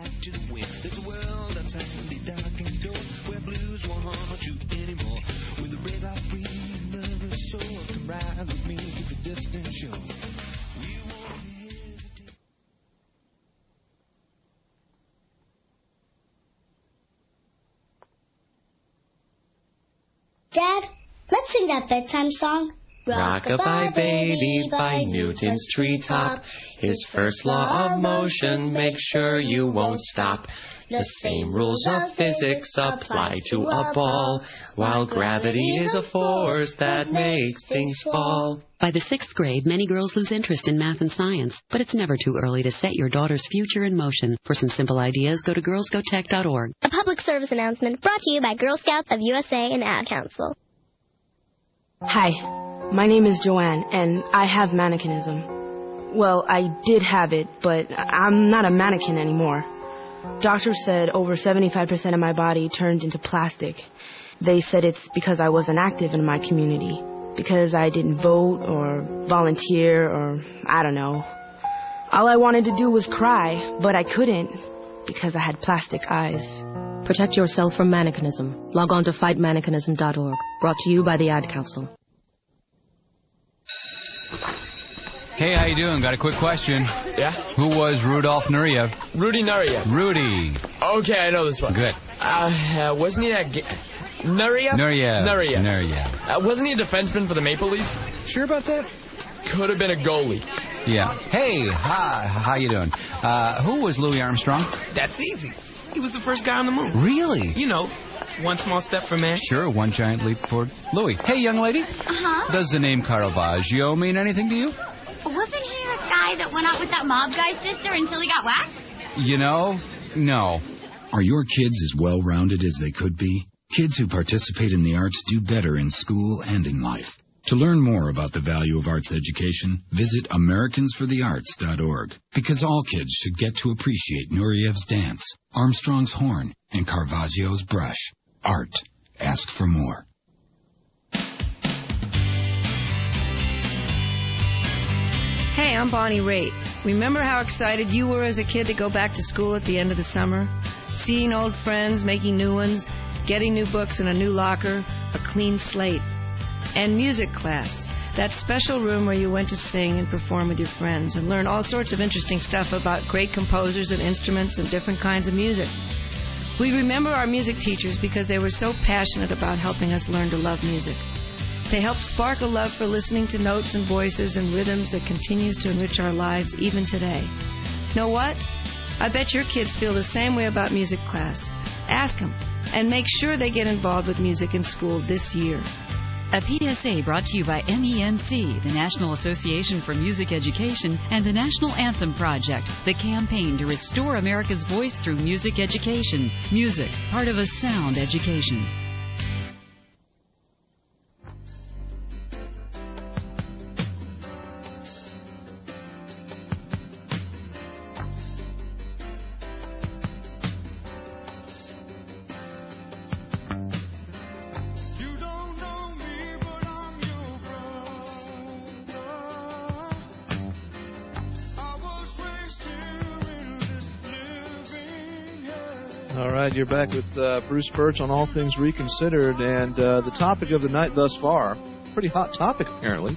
Dad, let's sing that bedtime song. Rock-a-bye baby by Newton's treetop. His first law of motion, make sure you won't stop. The same rules of physics apply to a ball, while gravity is a force that makes things fall. By the 6th grade, many girls lose interest in math and science, but it's never too early to set your daughter's future in motion. For some simple ideas, go to girlsgotech.org. A public service announcement brought to you by Girl Scouts of USA and Ad Council. Hi, my name is Joanne, and I have mannequinism. Well, I did have it, but I'm not a mannequin anymore. Doctors said over 75% of my body turned into plastic. They said it's because I wasn't active in my community, because I didn't vote or volunteer or I don't know. All I wanted to do was cry, but I couldn't because I had plastic eyes. Protect yourself from mannequinism. Log on to fightmannequinism.org. Brought to you by the Ad Council. Hey, how you doing? Got a quick question. Yeah? Who was Rudolf Nureyev? Rudy Nureyev. Rudy. Okay, I know this one. Good. Wasn't he that... Nureyev? Nureyev. Wasn't he a defenseman for the Maple Leafs? Sure about that? Could have been a goalie. Yeah. Hey, how you doing? Who was Louis Armstrong? That's easy. He was the first guy on the moon. Really? One small step for man. Sure, one giant leap forward. Louis. Hey, young lady. Uh-huh. Does the name Caravaggio mean anything to you? Wasn't he the guy that went out with that mob guy's sister until he got whacked? No. Are your kids as well-rounded as they could be? Kids who participate in the arts do better in school and in life. To learn more about the value of arts education, visit AmericansForTheArts.org. Because all kids should get to appreciate Nureyev's dance, Armstrong's horn, and Caravaggio's brush. Art. Ask for more. Hey, I'm Bonnie Raitt. Remember how excited you were as a kid to go back to school at the end of the summer? Seeing old friends, making new ones, getting new books and a new locker, a clean slate. And music class, that special room where you went to sing and perform with your friends and learn all sorts of interesting stuff about great composers and instruments and different kinds of music. We remember our music teachers because they were so passionate about helping us learn to love music. They helped spark a love for listening to notes and voices and rhythms that continues to enrich our lives even today. Know what? I bet your kids feel the same way about music class. Ask them, and make sure they get involved with music in school this year. A PSA brought to you by MENC, the National Association for Music Education, and the National Anthem Project, the campaign to restore America's voice through music education. Music, part of a sound education. All right, you're back with Bruce Birch on All Things Reconsidered, and the topic of the night thus far, pretty hot topic apparently,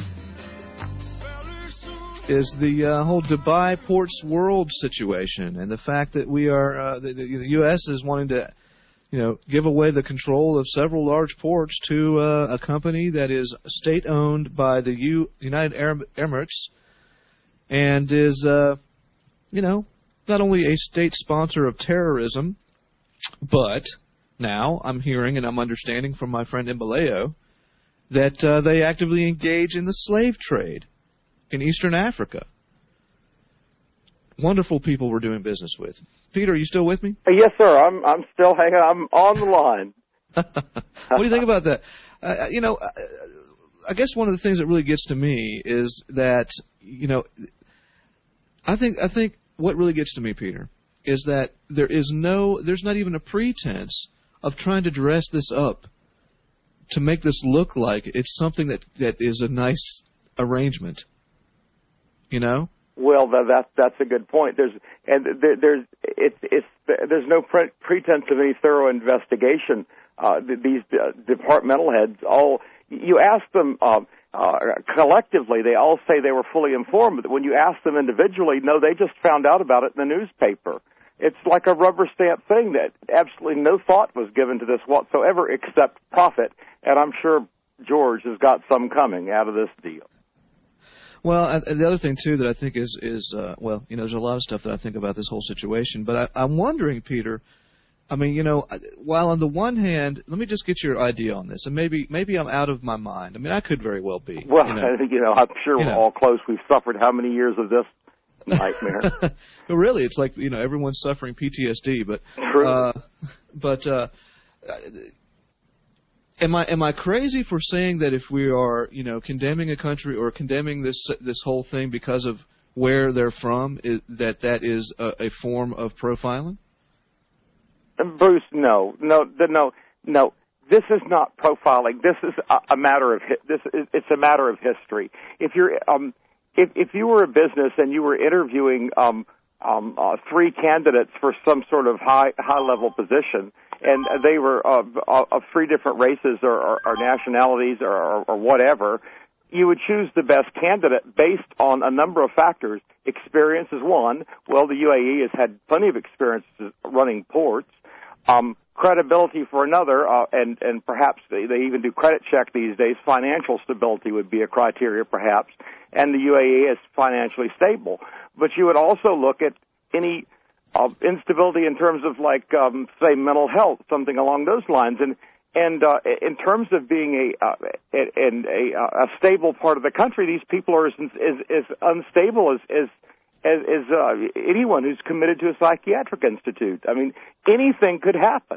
is the whole Dubai Ports World situation, and the fact that we are the U.S. is wanting to, give away the control of several large ports to a company that is state-owned by the United Arab Emirates, and is, not only a state sponsor of terrorism, but now I'm hearing and I'm understanding from my friend Imbaleo that they actively engage in the slave trade in Eastern Africa. Wonderful people we're doing business with. Peter, are you still with me? Yes, sir. I'm still hanging. I'm on the line. What do you think about that? I guess one of the things that really gets to me is that, I think what really gets to me, Peter, is that there's not even a pretense of trying to dress this up to make this look like it's something that is a nice arrangement. Well, that's a good point. There's no pretense of any thorough investigation. These departmental heads, you ask them collectively, they all say they were fully informed. But when you ask them individually, no, they just found out about it in the newspaper. It's like a rubber stamp thing that absolutely no thought was given to this whatsoever except profit. And I'm sure George has got some coming out of this deal. Well, the other thing, too, that I think is there's a lot of stuff that I think about this whole situation. But I'm wondering, Peter, while on the one hand, let me just get your idea on this, and maybe I'm out of my mind. I could very well be. Well, I'm sure we're all close. We've suffered how many years of this nightmare? But really, it's like, everyone's suffering PTSD. But true. Am I crazy for saying that if we are, condemning a country or condemning this whole thing because of where they're from, that is a form of profiling? Bruce, no. This is not profiling. This is a matter of it's a matter of history. If you're if you were a business and you were interviewing three candidates for some sort of high level position, and they were of three different races or nationalities or whatever, you would choose the best candidate based on a number of factors. Experience is one. Well, the UAE has had plenty of experience running ports. Credibility for another, and perhaps they even do credit check these days. Financial stability would be a criteria, perhaps, and the UAE is financially stable. But you would also look at any instability in terms of, say, mental health, something along those lines, and in terms of being a stable part of the country, these people are as unstable as anyone who's committed to a psychiatric institute. Anything could happen.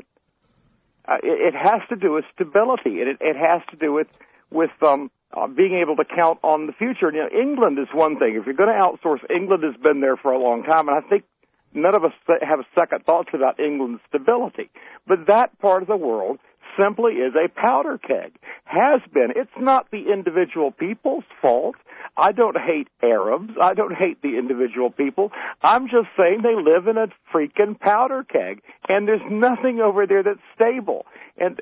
It has to do with stability. It has to do with being able to count on the future. England is one thing. If you're going to outsource, England has been there for a long time, and I think none of us have second thoughts about England's stability. But that part of the world simply is a powder keg. Has been. It's not the individual people's fault. I don't hate Arabs. I don't hate the individual people. I'm just saying they live in a freaking powder keg, and there's nothing over there that's stable. And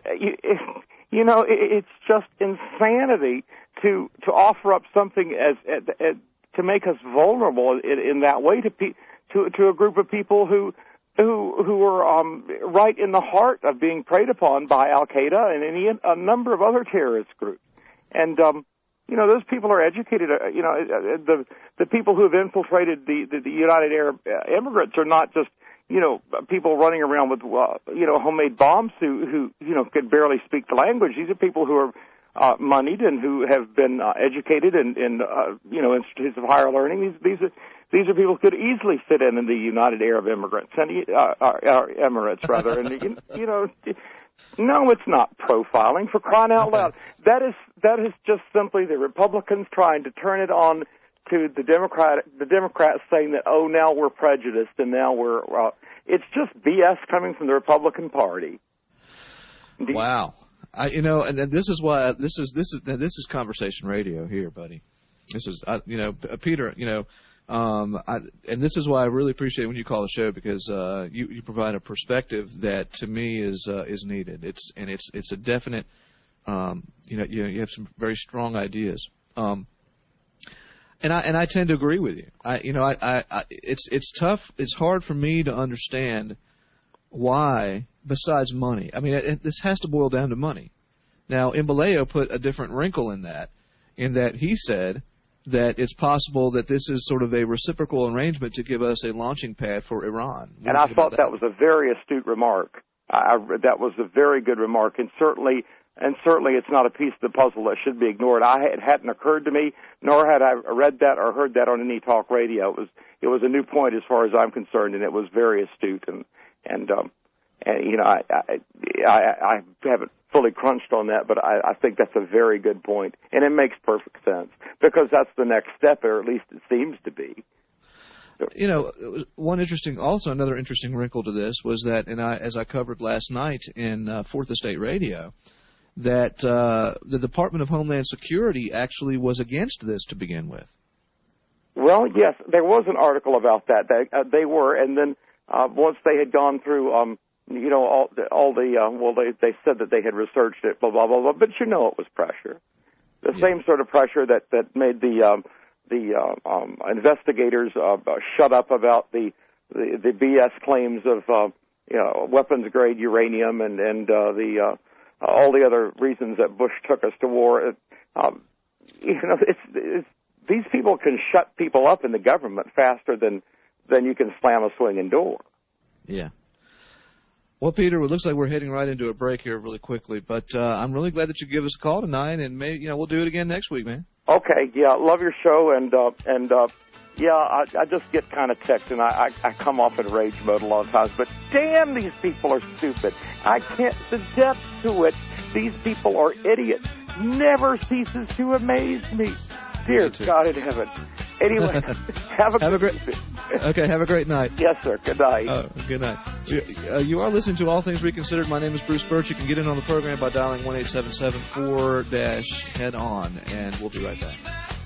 it's just insanity to offer up something as to make us vulnerable in that way to a group of people who are right in the heart of being preyed upon by Al Qaeda and a number of other terrorist groups. And those people are educated. The people who have infiltrated the United Arab Emirates are not just people running around with homemade bombs who could barely speak the language. These are people who are moneyed and who have been educated in institutes of higher learning. These are people who could easily fit in the United Arab Emirates and Emirates rather. And no, it's not profiling, for crying out loud. That is just simply the Republicans trying to turn it on to the Democrats saying that, now we're prejudiced and now we're it's just BS coming from the Republican Party. Wow. And this is why this is conversation radio here, buddy. This is Peter, And this is why I really appreciate when you call the show, because you provide a perspective that to me is needed. It's a definite. You have some very strong ideas. And I tend to agree with you. It's tough. It's hard for me to understand why, besides money. I mean, this has to boil down to money. Now, Imbaleo put a different wrinkle in that he said that it's possible that this is sort of a reciprocal arrangement to give us a launching pad for Iran. And I thought that was a very astute remark. That was a very good remark, and certainly it's not a piece of the puzzle that should be ignored. It hadn't occurred to me, nor had I read that or heard that on any talk radio. It was a new point as far as I'm concerned, and it was very astute. And I haven't fully crunched on that, but I think that's a very good point, and it makes perfect sense because that's the next step, or at least it seems to be. Another interesting wrinkle to this was that, as I covered last night in Fourth Estate Radio, that the Department of Homeland Security actually was against this to begin with. Well, yes, there was an article about that. They were, and then once they had gone through, they said that they had researched it, blah blah blah blah. But it was pressure, the same sort of pressure that made the investigators shut up about the BS claims of weapons grade uranium and all the other reasons that Bush took us to war. These people can shut people up in the government faster than you can slam a swinging door. Yeah. Well, Peter, it looks like we're heading right into a break here really quickly, but I'm really glad that you give us a call tonight, and maybe we'll do it again next week, man. Okay, yeah, love your show, and I just get kind of ticked, and I come off in rage mode a lot of times, but damn, these people are stupid. I can't, the depth to it, these people are idiots. Never ceases to amaze me. Dear God in heaven. Anyway, have a great night. Yes, sir. Good night. Good night. You are listening to All Things Reconsidered. My name is Bruce Birch. You can get in on the program by dialing 1-877-4-HEAD-ON, and we'll be right back.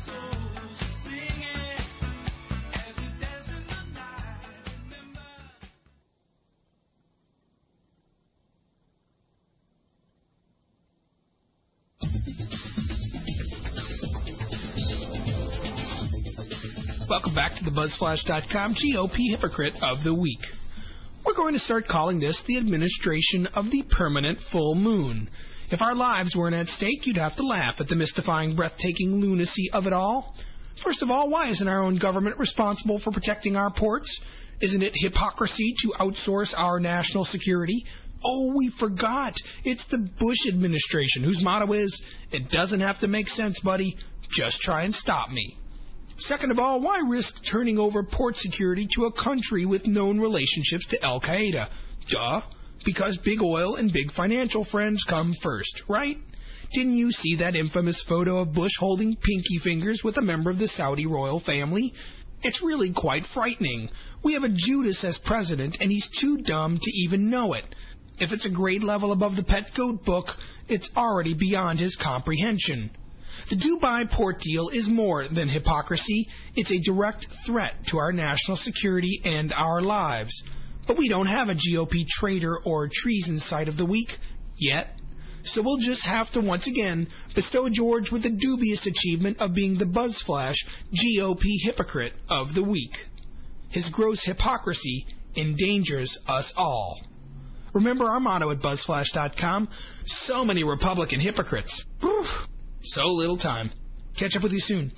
Welcome back to the BuzzFlash.com GOP Hypocrite of the Week. We're going to start calling this the administration of the permanent full moon. If our lives weren't at stake, you'd have to laugh at the mystifying, breathtaking lunacy of it all. First of all, why isn't our own government responsible for protecting our ports? Isn't it hypocrisy to outsource our national security? Oh, we forgot. It's the Bush administration whose motto is, "It doesn't have to make sense, buddy. Just try and stop me." Second of all, why risk turning over port security to a country with known relationships to Al-Qaeda? Duh. Because big oil and big financial friends come first, right? Didn't you see that infamous photo of Bush holding pinky fingers with a member of the Saudi royal family? It's really quite frightening. We have a Judas as president, and he's too dumb to even know it. If it's a grade level above the pet goat book, it's already beyond his comprehension. The Dubai port deal is more than hypocrisy. It's a direct threat to our national security and our lives. But we don't have a GOP traitor or treason site of the week yet. So we'll just have to once again bestow George with the dubious achievement of being the BuzzFlash GOP Hypocrite of the Week. His gross hypocrisy endangers us all. Remember our motto at BuzzFlash.com? So many Republican hypocrites. Whew. So little time. Catch up with you soon.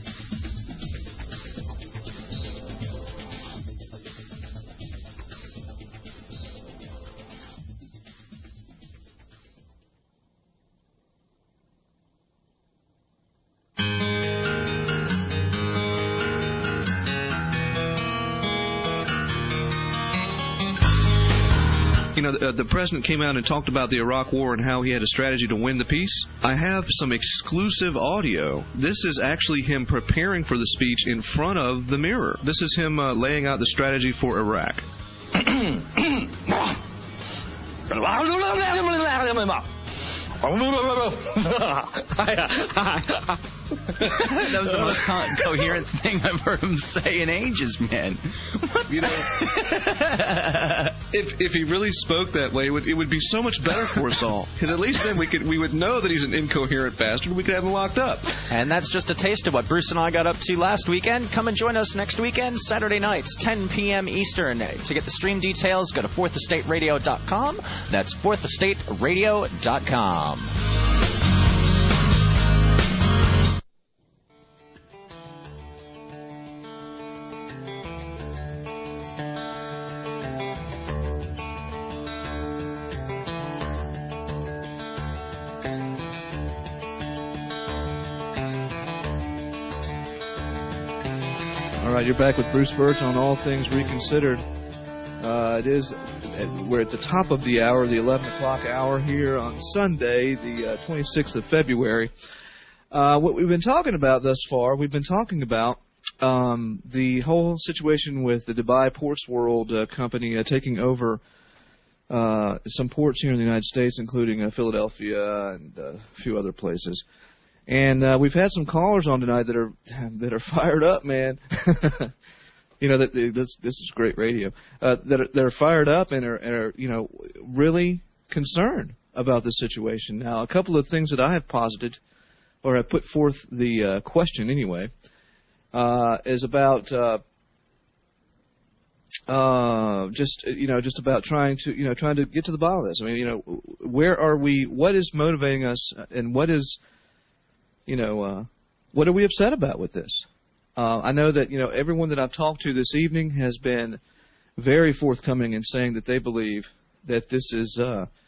The president came out and talked about the Iraq War and how he had a strategy to win the peace. I have some exclusive audio. This is actually him preparing for the speech in front of the mirror. This is him laying out the strategy for Iraq. That was the most coherent thing I've heard him say in ages, man. You know, if he really spoke that way, it would be so much better for us all. Because at least then we would know that he's an incoherent bastard. We could have him locked up. And that's just a taste of what Bruce and I got up to last weekend. Come and join us next weekend, Saturday nights, 10 p.m. Eastern. To get the stream details, go to fourthestateradio.com. That's fourthestateradio.com. All right, you're back with Bruce Birch on All Things Reconsidered. We're at the top of the hour, the 11 o'clock hour here on Sunday, the 26th of February. What we've been talking about thus far, we've been talking about the whole situation with the Dubai Ports World company taking over some ports here in the United States, including Philadelphia and a few other places. And we've had some callers on tonight that are fired up, man. You know, this is great radio. That are fired up and are really concerned about this situation. Now, a couple of things that I have posited, or have put forth the question anyway, is about just about trying to get to the bottom of this. I mean, where are we? What is motivating us, and what is what are we upset about with this? I know that everyone that I've talked to this evening has been very forthcoming in saying that they believe that this is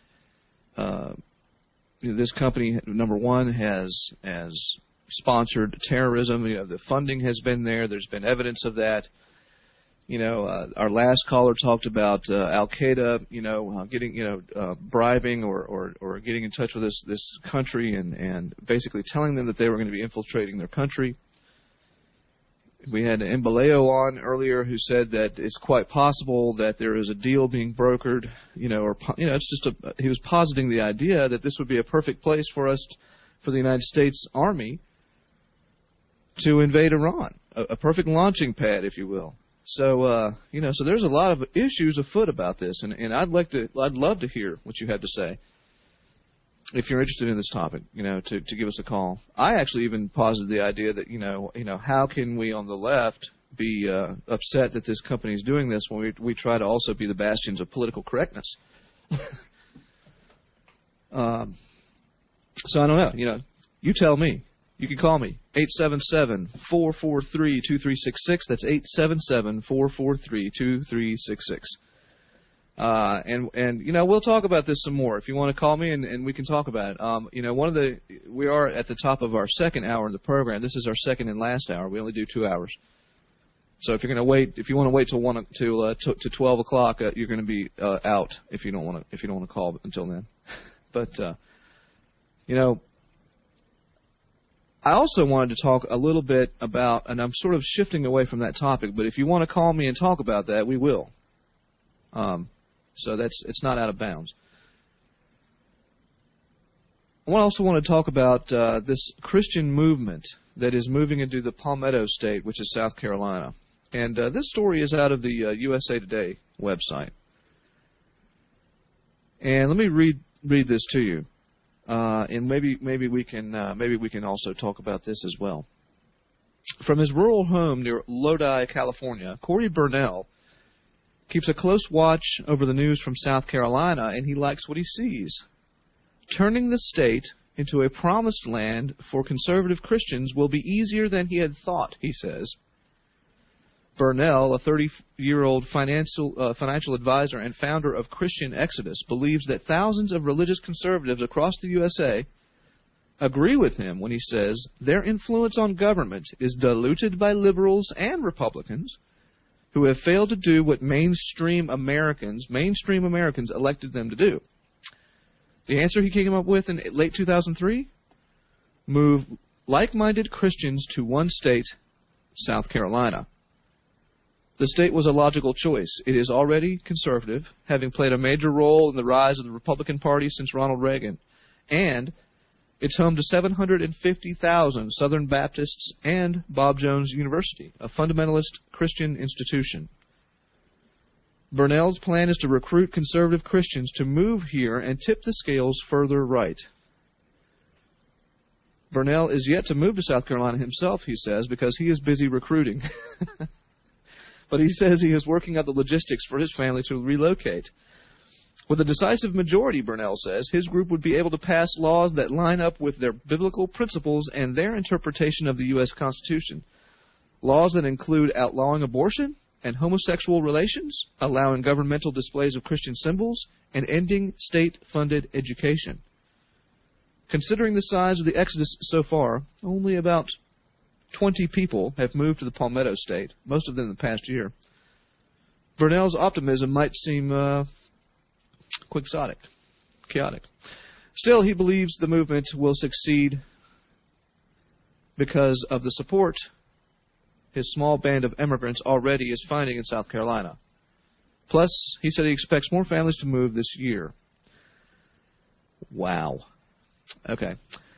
this company, number one, has sponsored terrorism. The funding has been there. There's been evidence of that. Our last caller talked about Al Qaeda, getting, bribing or getting in touch with this country and basically telling them that they were going to be infiltrating their country. We had Mbaleo on earlier who said that it's quite possible that there is a deal being brokered, he was positing the idea that this would be a perfect place for the United States Army to invade Iran, a perfect launching pad, if you will. So, so there's a lot of issues afoot about this, and I'd love to hear what you have to say. If you're interested in this topic, to give us a call. I actually even posited the idea that, how can we on the left be upset that this company is doing this when we try to also be the bastions of political correctness? So I don't know. You tell me. You can call me, 877-443-2366. That's 877-443-2366. And we'll talk about this some more if you want to call me, and we can talk about it. We are at the top of our second hour of the program. This is our second and last hour. We only do 2 hours. So if you want to wait till 12 o'clock, you're going to be out if you don't want to call until then. But I also wanted to talk a little bit about, and I'm sort of shifting away from that topic, but if you want to call me and talk about that, we will. So it's not out of bounds. I also want to talk about this Christian movement that is moving into the Palmetto State, which is South Carolina. And this story is out of the USA Today website. And let me read this to you. And maybe we can also talk about this as well. From his rural home near Lodi, California, Corey Burnell keeps a close watch over the news from South Carolina, and he likes what he sees. Turning the state into a promised land for conservative Christians will be easier than he had thought, he says. Burnell, a 30-year-old financial advisor and founder of Christian Exodus, believes that thousands of religious conservatives across the USA agree with him when he says their influence on government is diluted by liberals and Republicans who have failed to do what mainstream Americans elected them to do. The answer he came up with in late 2003? Move like-minded Christians to one state, South Carolina. The state was a logical choice. It is already conservative, having played a major role in the rise of the Republican Party since Ronald Reagan. And It's home to 750,000 Southern Baptists and Bob Jones University, a fundamentalist Christian institution. Burnell's plan is to recruit conservative Christians to move here and tip the scales further right. Burnell is yet to move to South Carolina himself, he says, because he is busy recruiting. But he says he is working out the logistics for his family to relocate. With a decisive majority, Burnell says, his group would be able to pass laws that line up with their biblical principles and their interpretation of the U.S. Constitution. Laws that include outlawing abortion and homosexual relations, allowing governmental displays of Christian symbols, and ending state-funded education. Considering the size of the exodus so far, only about 20 people have moved to the Palmetto State, most of them in the past year. Burnell's optimism might seem quixotic, chaotic. Still, he believes the movement will succeed because of the support his small band of immigrants already is finding in South Carolina. Plus, he said he expects more families to move this year. Wow. Okay.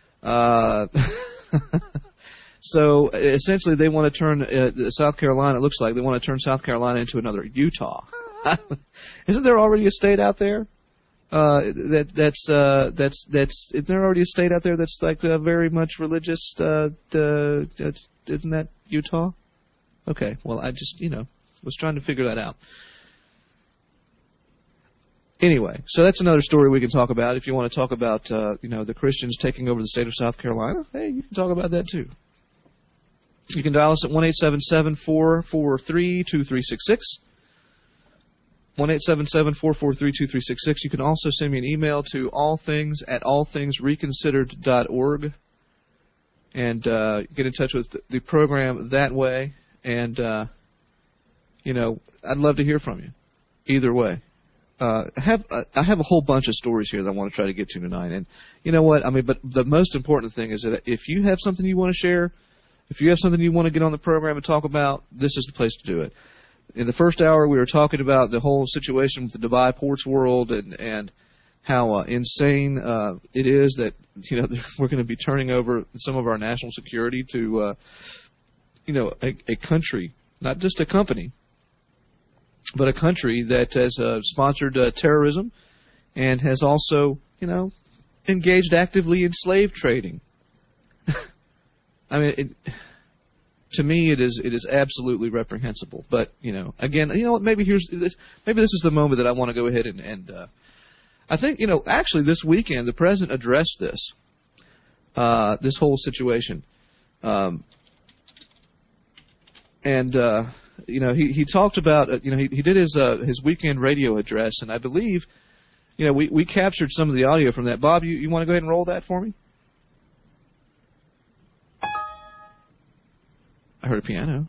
So, essentially, they want to turn South Carolina, it looks like, they want to turn South Carolina into another Utah. Isn't there already a state out there? Isn't there already a state out there that's like very much religious? Isn't that Utah? Okay, well, I just, was trying to figure that out. Anyway, so that's another story we can talk about. If you want to talk about, the Christians taking over the state of South Carolina, hey, you can talk about that too. You can dial us at 1-877-443-2366. 1-877-443-2366. You can also send me an email to allthings@allthingsreconsidered.org and get in touch with the program that way. And, I'd love to hear from you either way. I have a whole bunch of stories here that I want to try to get to tonight. And you know what? But the most important thing is that if you have something you want to share, if you have something you want to get on the program and talk about, this is the place to do it. In the first hour, we were talking about the whole situation with the Dubai Ports World and how insane it is that we're going to be turning over some of our national security to a country, not just a company, but a country that has sponsored terrorism and has also engaged actively in slave trading. To me, it is absolutely reprehensible. But again, what? Maybe this is the moment that I want to go ahead and I think actually this weekend the president addressed this whole situation, he talked about he did his weekend radio address, and I believe we captured some of the audio from that. Bob, you want to go ahead and roll that for me? I heard a piano.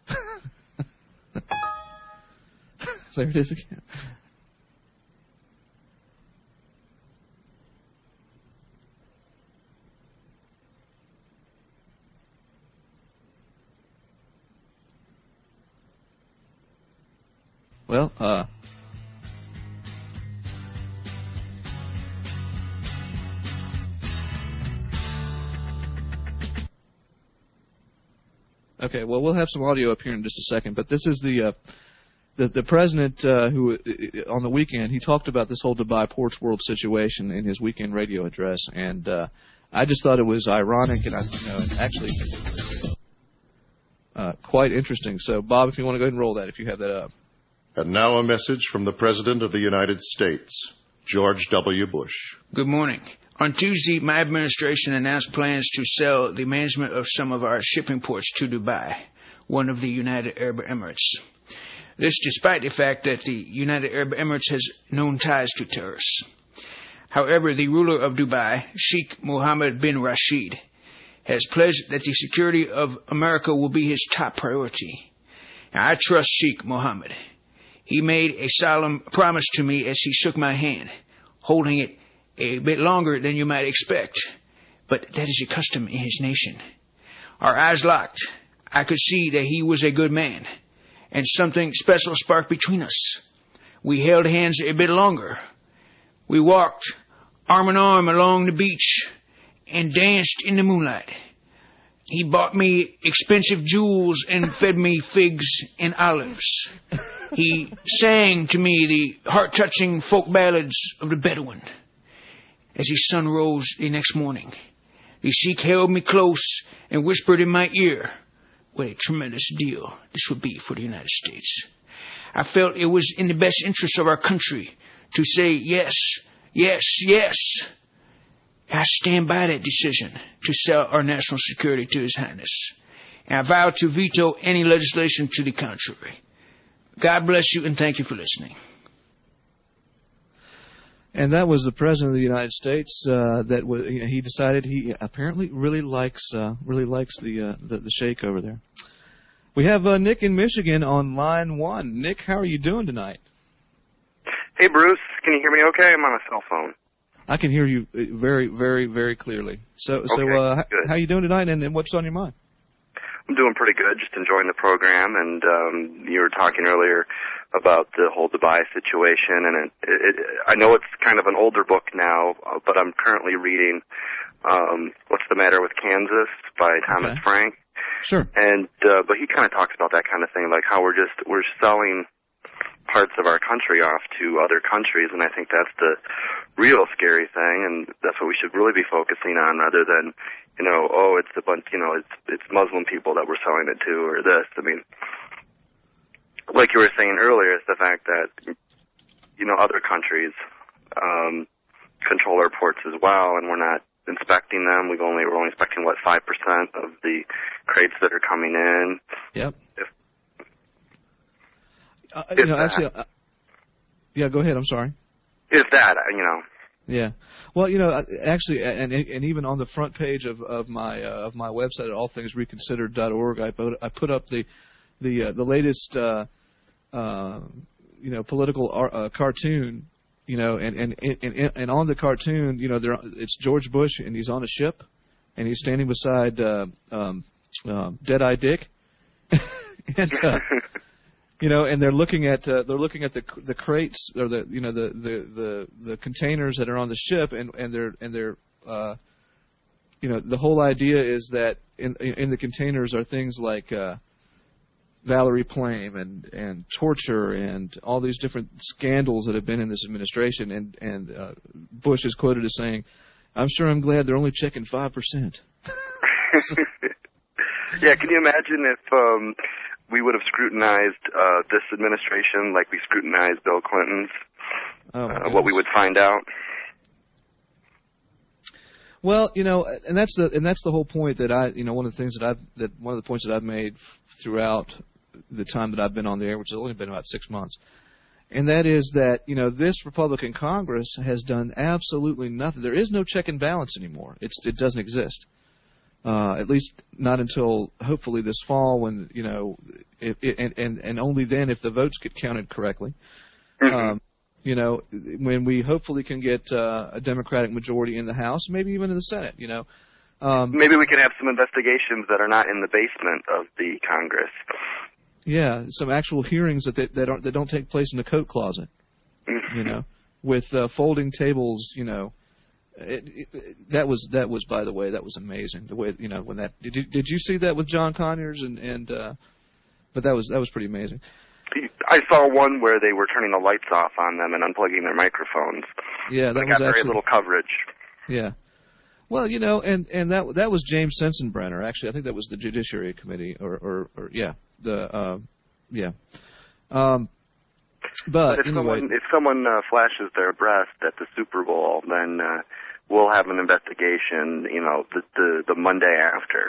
There it is again. Well, okay, well, we'll have some audio up here in just a second, but this is the president who, on the weekend, he talked about this whole Dubai Ports World situation in his weekend radio address, and I just thought it was ironic and actually quite interesting. So, Bob, if you want to go ahead and roll that, if you have that up. And now a message from the President of the United States, George W. Bush. Good morning. On Tuesday, my administration announced plans to sell the management of some of our shipping ports to Dubai, one of the United Arab Emirates. This despite the fact that the United Arab Emirates has known ties to terrorists. However, the ruler of Dubai, Sheikh Mohammed bin Rashid, has pledged that the security of America will be his top priority. Now, I trust Sheikh Mohammed. He made a solemn promise to me as he shook my hand, holding it a bit longer than you might expect, but that is a custom in his nation. Our eyes locked. I could see that he was a good man, and something special sparked between us. We held hands a bit longer. We walked arm in arm along the beach, and danced in the moonlight. He bought me expensive jewels and fed me figs and olives. He sang to me the heart-touching folk ballads of the Bedouin. As his sun rose the next morning, the Sheik held me close and whispered in my ear what a tremendous deal this would be for the United States. I felt it was in the best interest of our country to say yes, yes, yes. I stand by that decision to sell our national security to His Highness. And I vow to veto any legislation to the contrary. God bless you and thank you for listening. And that was the President of the United States. He decided he apparently really likes the Sheikh over there. We have Nick in Michigan on line 1. Nick, how are you doing tonight? Hey, Bruce. Can you hear me okay? I'm on a cell phone. I can hear you very, very, very clearly. Good. How are you doing tonight, and what's on your mind? I'm doing pretty good, just enjoying the program. And you were talking earlier about the whole Dubai situation, and I know it's kind of an older book now, but I'm currently reading What's the Matter with Kansas by Thomas Frank. Sure. And but he kind of talks about that kind of thing, like how we're selling parts of our country off to other countries, and I think that's the real scary thing, and that's what we should really be focusing on, rather than, it's a bunch, it's Muslim people that we're selling it to, or this. I mean, like you were saying earlier, it's the fact that, other countries control our ports as well, and we're not inspecting them. We're only inspecting, 5% of the crates that are coming in. Yep. Go ahead. I'm sorry. Is that, Yeah. Well, actually, and even on the front page of my website at allthingsreconsidered.org, I put up the latest political cartoon, and on the cartoon, it's George Bush, and he's on a ship, and he's standing beside Dead-Eye Dick, and and they're looking at the crates, or the containers that are on the ship, and they're the whole idea is that in the containers are things like Valerie Plame and torture and all these different scandals that have been in this administration, and Bush is quoted as saying, I'm glad they're only checking 5%. Yeah, can you imagine if we would have scrutinized this administration like we scrutinized Bill Clinton's, what we would find out? Well, and that's the whole point that one of the points that I've made throughout the time that I've been on the air, which has only been about 6 months, and that is that this Republican Congress has done absolutely nothing. There is no check and balance anymore. It doesn't exist. At least not until hopefully this fall, when and only then if the votes get counted correctly. Mm-hmm. When we hopefully can get a Democratic majority in the House, maybe even in the Senate. Maybe we can have some investigations that are not in the basement of the Congress. Yeah, some actual hearings that don't take place in the coat closet. With folding tables. That was by the way, that was amazing. The way when that did you see that with John Conyers but that was pretty amazing. I saw one where they were turning the lights off on them and unplugging their microphones. Yeah, that was very little coverage. Yeah. Well, and that was James Sensenbrenner. Actually, I think that was the Judiciary Committee or But anyway, if someone flashes their breast at the Super Bowl, then we'll have an investigation. The Monday after.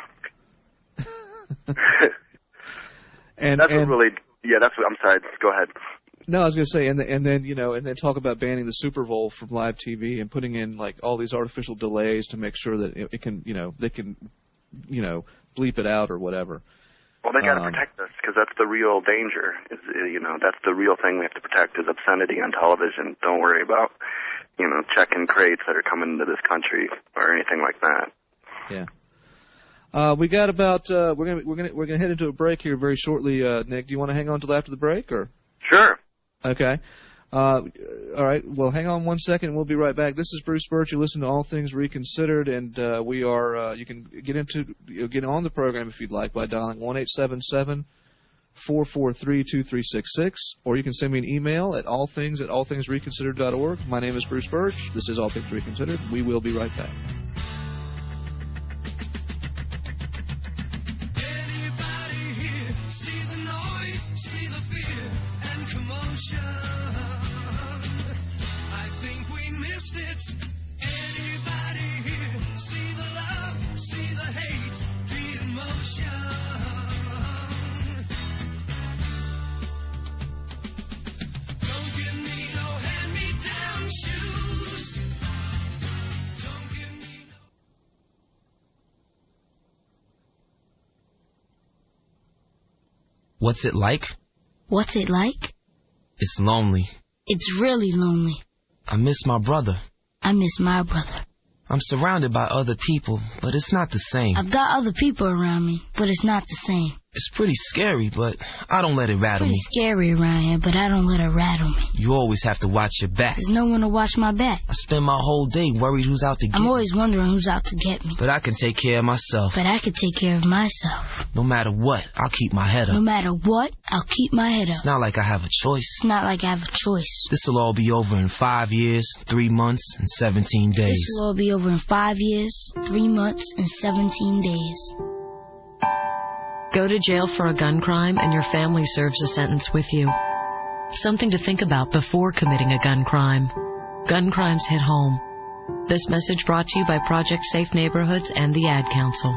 That's what I'm sorry. Go ahead. No, I was going to say, and then talk about banning the Super Bowl from live TV and putting in all these artificial delays to make sure that it can, they can, bleep it out or whatever. Well, they got to protect us, because that's the real danger. That's the real thing we have to protect is obscenity on television. Don't worry about, checking crates that are coming into this country or anything like that. Yeah. We got about we're gonna head into a break here very shortly. Nick, do you want to hang on till after the break, or? Sure. Okay. All right. Well, hang on 1 second. We'll be right back. This is Bruce Birch. You listen to All Things Reconsidered, and we are. You can get on the program if you'd like by dialing 1-877-443-2366, or you can send me an email at allthings@allthingsreconsidered.org. My name is Bruce Birch. This is All Things Reconsidered. We will be right back. What's it like? What's it like? It's lonely. It's really lonely. I miss my brother. I miss my brother. I'm surrounded by other people, but it's not the same. I've got other people around me, but it's not the same. It's pretty scary, but I don't let it rattle me. It's pretty scary around here, but I don't let it rattle me. You always have to watch your back. There's no one to watch my back. I spend my whole day worried who's out to get me. I'm always wondering who's out to get me. But I can take care of myself. But I can take care of myself. No matter what, I'll keep my head up. No matter what, I'll keep my head up. It's not like I have a choice. It's not like I have a choice. This will all be over in 5 years, 3 months, and 17 days. This will all be over in 5 years, 3 months, and 17 days. Go to jail for a gun crime and your family serves a sentence with you. Something to think about before committing a gun crime. Gun crimes hit home. This message brought to you by Project Safe Neighborhoods and the Ad Council.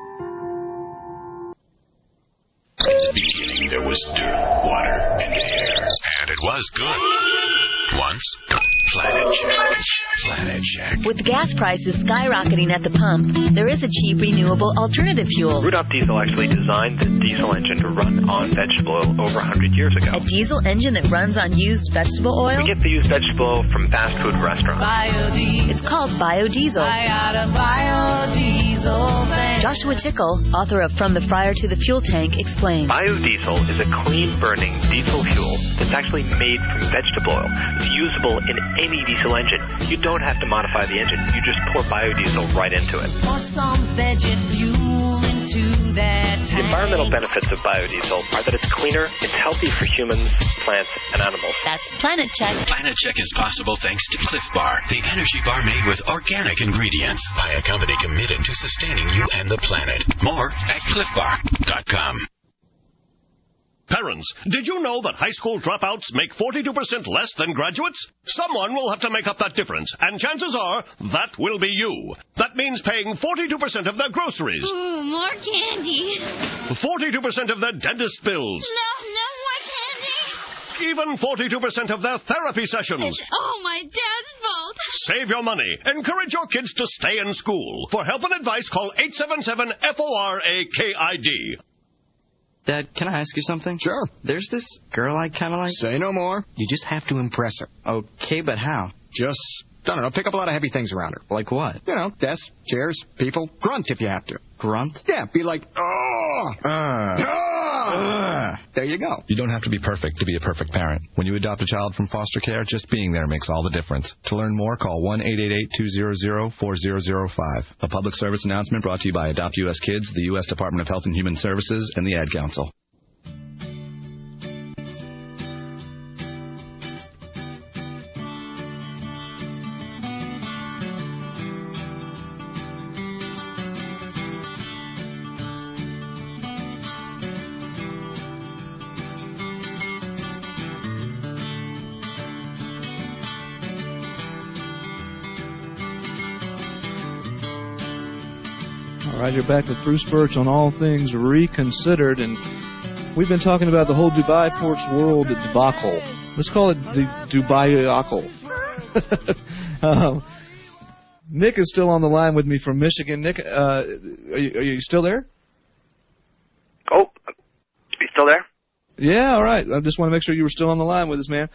In the beginning, there was dirt, water, and air. And it was good. Once, Planet Check. Planet Check. With gas prices skyrocketing at the pump, there is a cheap, renewable alternative fuel. Rudolph Diesel actually designed the diesel engine to run on vegetable oil over 100 years ago. A diesel engine that runs on used vegetable oil? We get the used vegetable oil from fast food restaurants. Biodiesel. It's called biodiesel. I got a biodiesel van. Joshua Tickle, author of From the Fryer to the Fuel Tank, explains. Biodiesel is a clean-burning diesel fuel that's actually made from vegetable oil. It's usable in any diesel engine. You don't have to modify the engine. You just pour biodiesel right into it. Pour some veggie fuel into that tank. The environmental benefits of biodiesel are that it's cleaner, it's healthy for humans, plants, and animals. That's Planet Check. Planet Check is possible thanks to Cliff Bar, the energy bar made with organic ingredients by a company committed to sustaining you and the planet. More at cliffbar.com. Parents, did you know that high school dropouts make 42% less than graduates? Someone will have to make up that difference, and chances are that will be you. That means paying 42% of their groceries. Ooh, more candy. 42% of their dentist bills. No more candy. Even 42% of their therapy sessions. It's all my dad's fault. Save your money. Encourage your kids to stay in school. For help and advice, call 877-FORAKID. Dad, can I ask you something? Sure. There's this girl I kind of like. Say no more. You just have to impress her. Okay, but how? Just, I don't know, pick up a lot of heavy things around her. Like what? You know, desks, chairs, people. Grunt if you have to. Grunt? Yeah, be like, oh! There you go. You don't have to be perfect to be a perfect parent. When you adopt a child from foster care, just being there makes all the difference. To learn more, call 1-888-200-4005. A public service announcement brought to you by Adopt U.S. Kids, the U.S. Department of Health and Human Services, and the Ad Council. All right, you're back with Bruce Birch on All Things Reconsidered, and we've been talking about the whole Dubai Ports World debacle. Let's call it the Dubai-acle. Nick is still on the line with me from Michigan. Nick, are you still there? Oh, you still there? Yeah, all right. I just want to make sure you were still on the line with us, man.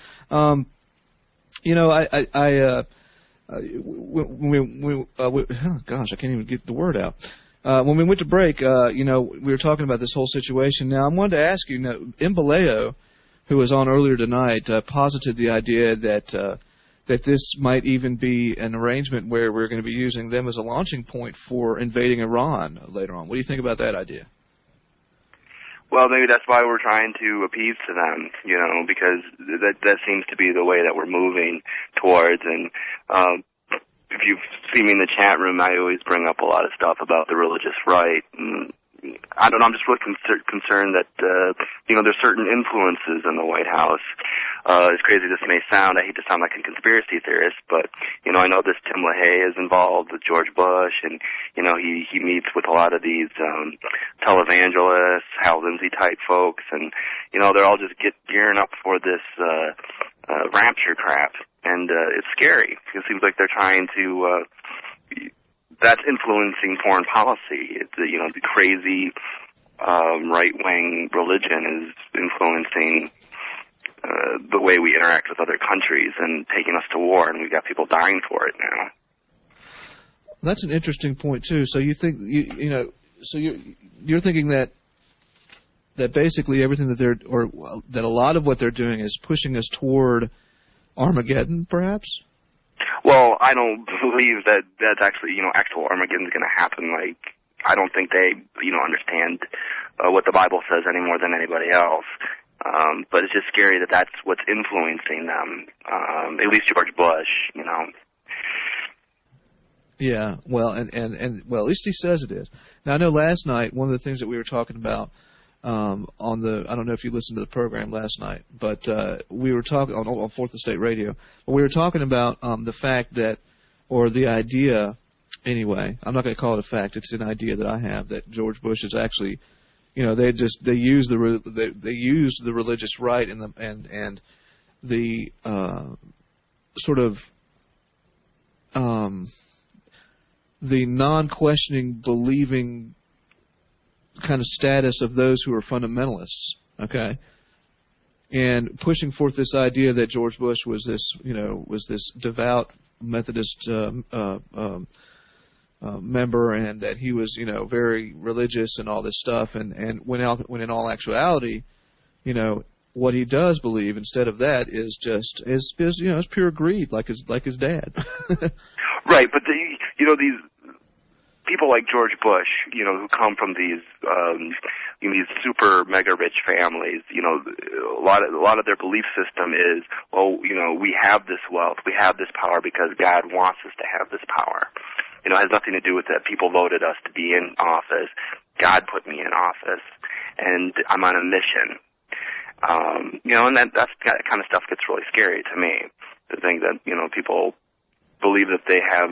Gosh, I can't even get the word out. When we went to break, we were talking about this whole situation. Now, I wanted to ask you, in Vallejo, who was on earlier tonight, posited the idea that this might even be an arrangement where we're going to be using them as a launching point for invading Iran later on. What do you think about that idea? Well, maybe that's why we're trying to appease to them, because that seems to be the way that we're moving towards. And if you've seen me in the chat room, I always bring up a lot of stuff about the religious right. And I don't know, I'm just really concerned that, there's certain influences in the White House. As crazy as this may sound, I hate to sound like a conspiracy theorist, but, I know this Tim LaHaye is involved with George Bush, and, he meets with a lot of these televangelists, Hal Lindsey-type folks, and, they're all just gearing up for this rapture crap, and it's scary. It seems like they're trying to... that's influencing foreign policy. It's, the crazy right-wing religion is influencing the way we interact with other countries and taking us to war, and we've got people dying for it now. That's an interesting point too. So you think you're thinking that basically everything that a lot of what they're doing is pushing us toward Armageddon, perhaps? Well, I don't believe that's actually, actual Armageddon's going to happen. Like, I don't think they, understand what the Bible says any more than anybody else. But it's just scary that that's what's influencing them. At least George Bush, Yeah, well, and well, at least he says it is. Now, I know last night one of the things that we were talking about I don't know if you listened to the program last night, but we were talking on Fourth Estate Radio. But we were talking about the fact that, or the idea, anyway. I'm not going to call it a fact. It's an idea that I have that George Bush is actually, they used the religious right and the sort of the non-questioning, believing kind of status of those who are fundamentalists, okay, and pushing forth this idea that George Bush was this devout Methodist member, and that he was very religious and all this stuff, and when in all actuality, what he does believe instead of that is just is pure greed, like his dad. Right, but these people like George Bush, who come from these super mega rich families, a lot of their belief system is, we have this wealth, we have this power because God wants us to have this power. It has nothing to do with that people voted us to be in office. God put me in office, and I'm on a mission. And that kind of stuff gets really scary to me. To think that people believe that they have,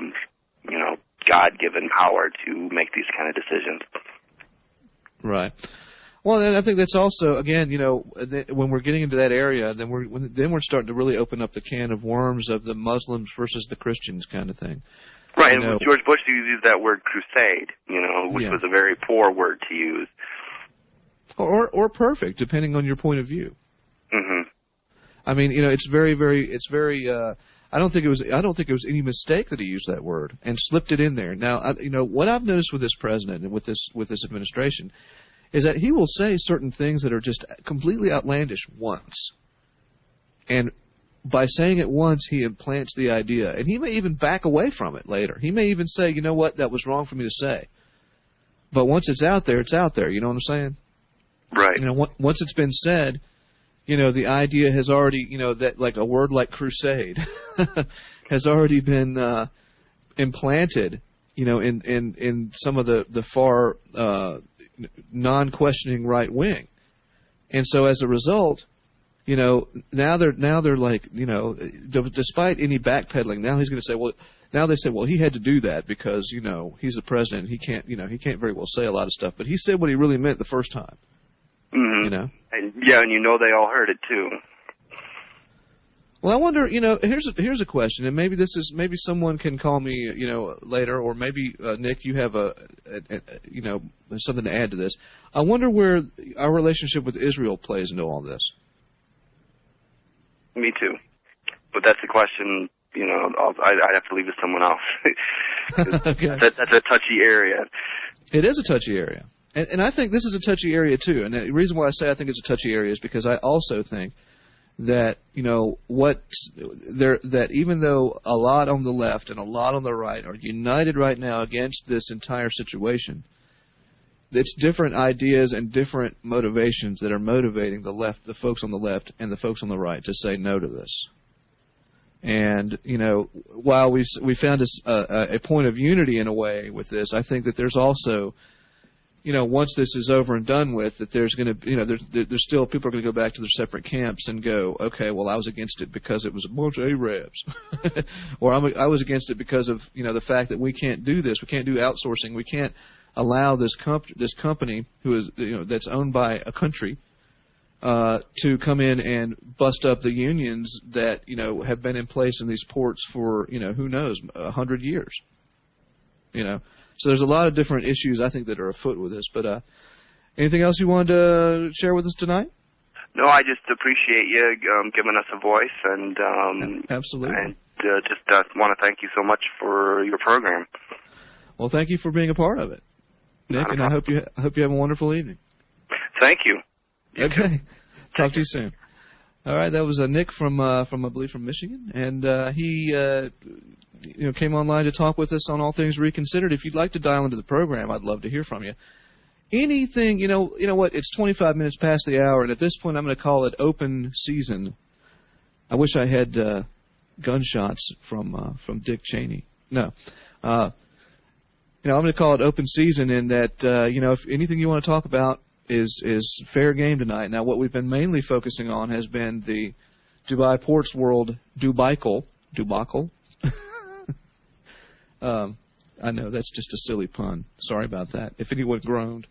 God-given power to make these kind of decisions. Right. Well, and I think that's also, again, when we're getting into that area, then we're starting to really open up the can of worms of the Muslims versus the Christians kind of thing. Right, and George Bush used that word crusade, which was a very poor word to use. Or perfect, depending on your point of view. Mm-hmm. I mean, it's very. I don't think it was any mistake that he used that word and slipped it in there. Now, what I've noticed with this president and with this administration is that he will say certain things that are just completely outlandish once, and by saying it once, he implants the idea, and he may even back away from it later. He may even say, "You know what? That was wrong for me to say." But once it's out there, it's out there. You know what I'm saying? Right. Once it's been said, the idea has already, that like a word like crusade has already been implanted, in some of the far non-questioning right wing, and so as a result, now they're like, despite any backpedaling, now he's going to say, well, now they say, well, he had to do that because he's the president, he can't very well say a lot of stuff, but he said what he really meant the first time. Mm-hmm. And they all heard it too. Well, I wonder, here's a question, and maybe someone can call me, later, or maybe Nick, you have something to add to this. I wonder where our relationship with Israel plays into all this. Me too, but that's a question. I'd have to leave it to someone else. Okay. That's a touchy area. It is a touchy area. And I think this is a touchy area too. And the reason why I say I think it's a touchy area is because I also think that that even though a lot on the left and a lot on the right are united right now against this entire situation, it's different ideas and different motivations that are motivating the left, the folks on the left and the folks on the right to say no to this. And while we found a point of unity in a way with this, I think that there's also, once this is over and done with, that there's going to, there's still people are going to go back to their separate camps and go, okay, well, I was against it because it was a bunch of Arabs, or I was against it because of the fact that we can't do this, we can't do outsourcing, we can't allow this company who is that's owned by a country to come in and bust up the unions that have been in place in these ports for who knows 100 years. So there's a lot of different issues I think that are afoot with this. But anything else you wanted to share with us tonight? No, I just appreciate you giving us a voice, and absolutely, and just want to thank you so much for your program. Well, thank you for being a part of it, Nick, and I hope you have a wonderful evening. Thank you. Okay, talk to you soon. All right, that was Nick from I believe from Michigan, and he came online to talk with us on All Things Reconsidered. If you'd like to dial into the program, I'd love to hear from you. Anything, you know what? It's 25 minutes past the hour, and at this point, I'm going to call it open season. I wish I had gunshots from Dick Cheney. No, I'm going to call it open season in that if anything you want to talk about is fair game tonight. Now, what we've been mainly focusing on has been the Dubai Ports World debacle. I know that's just a silly pun. Sorry about that. If anyone groaned.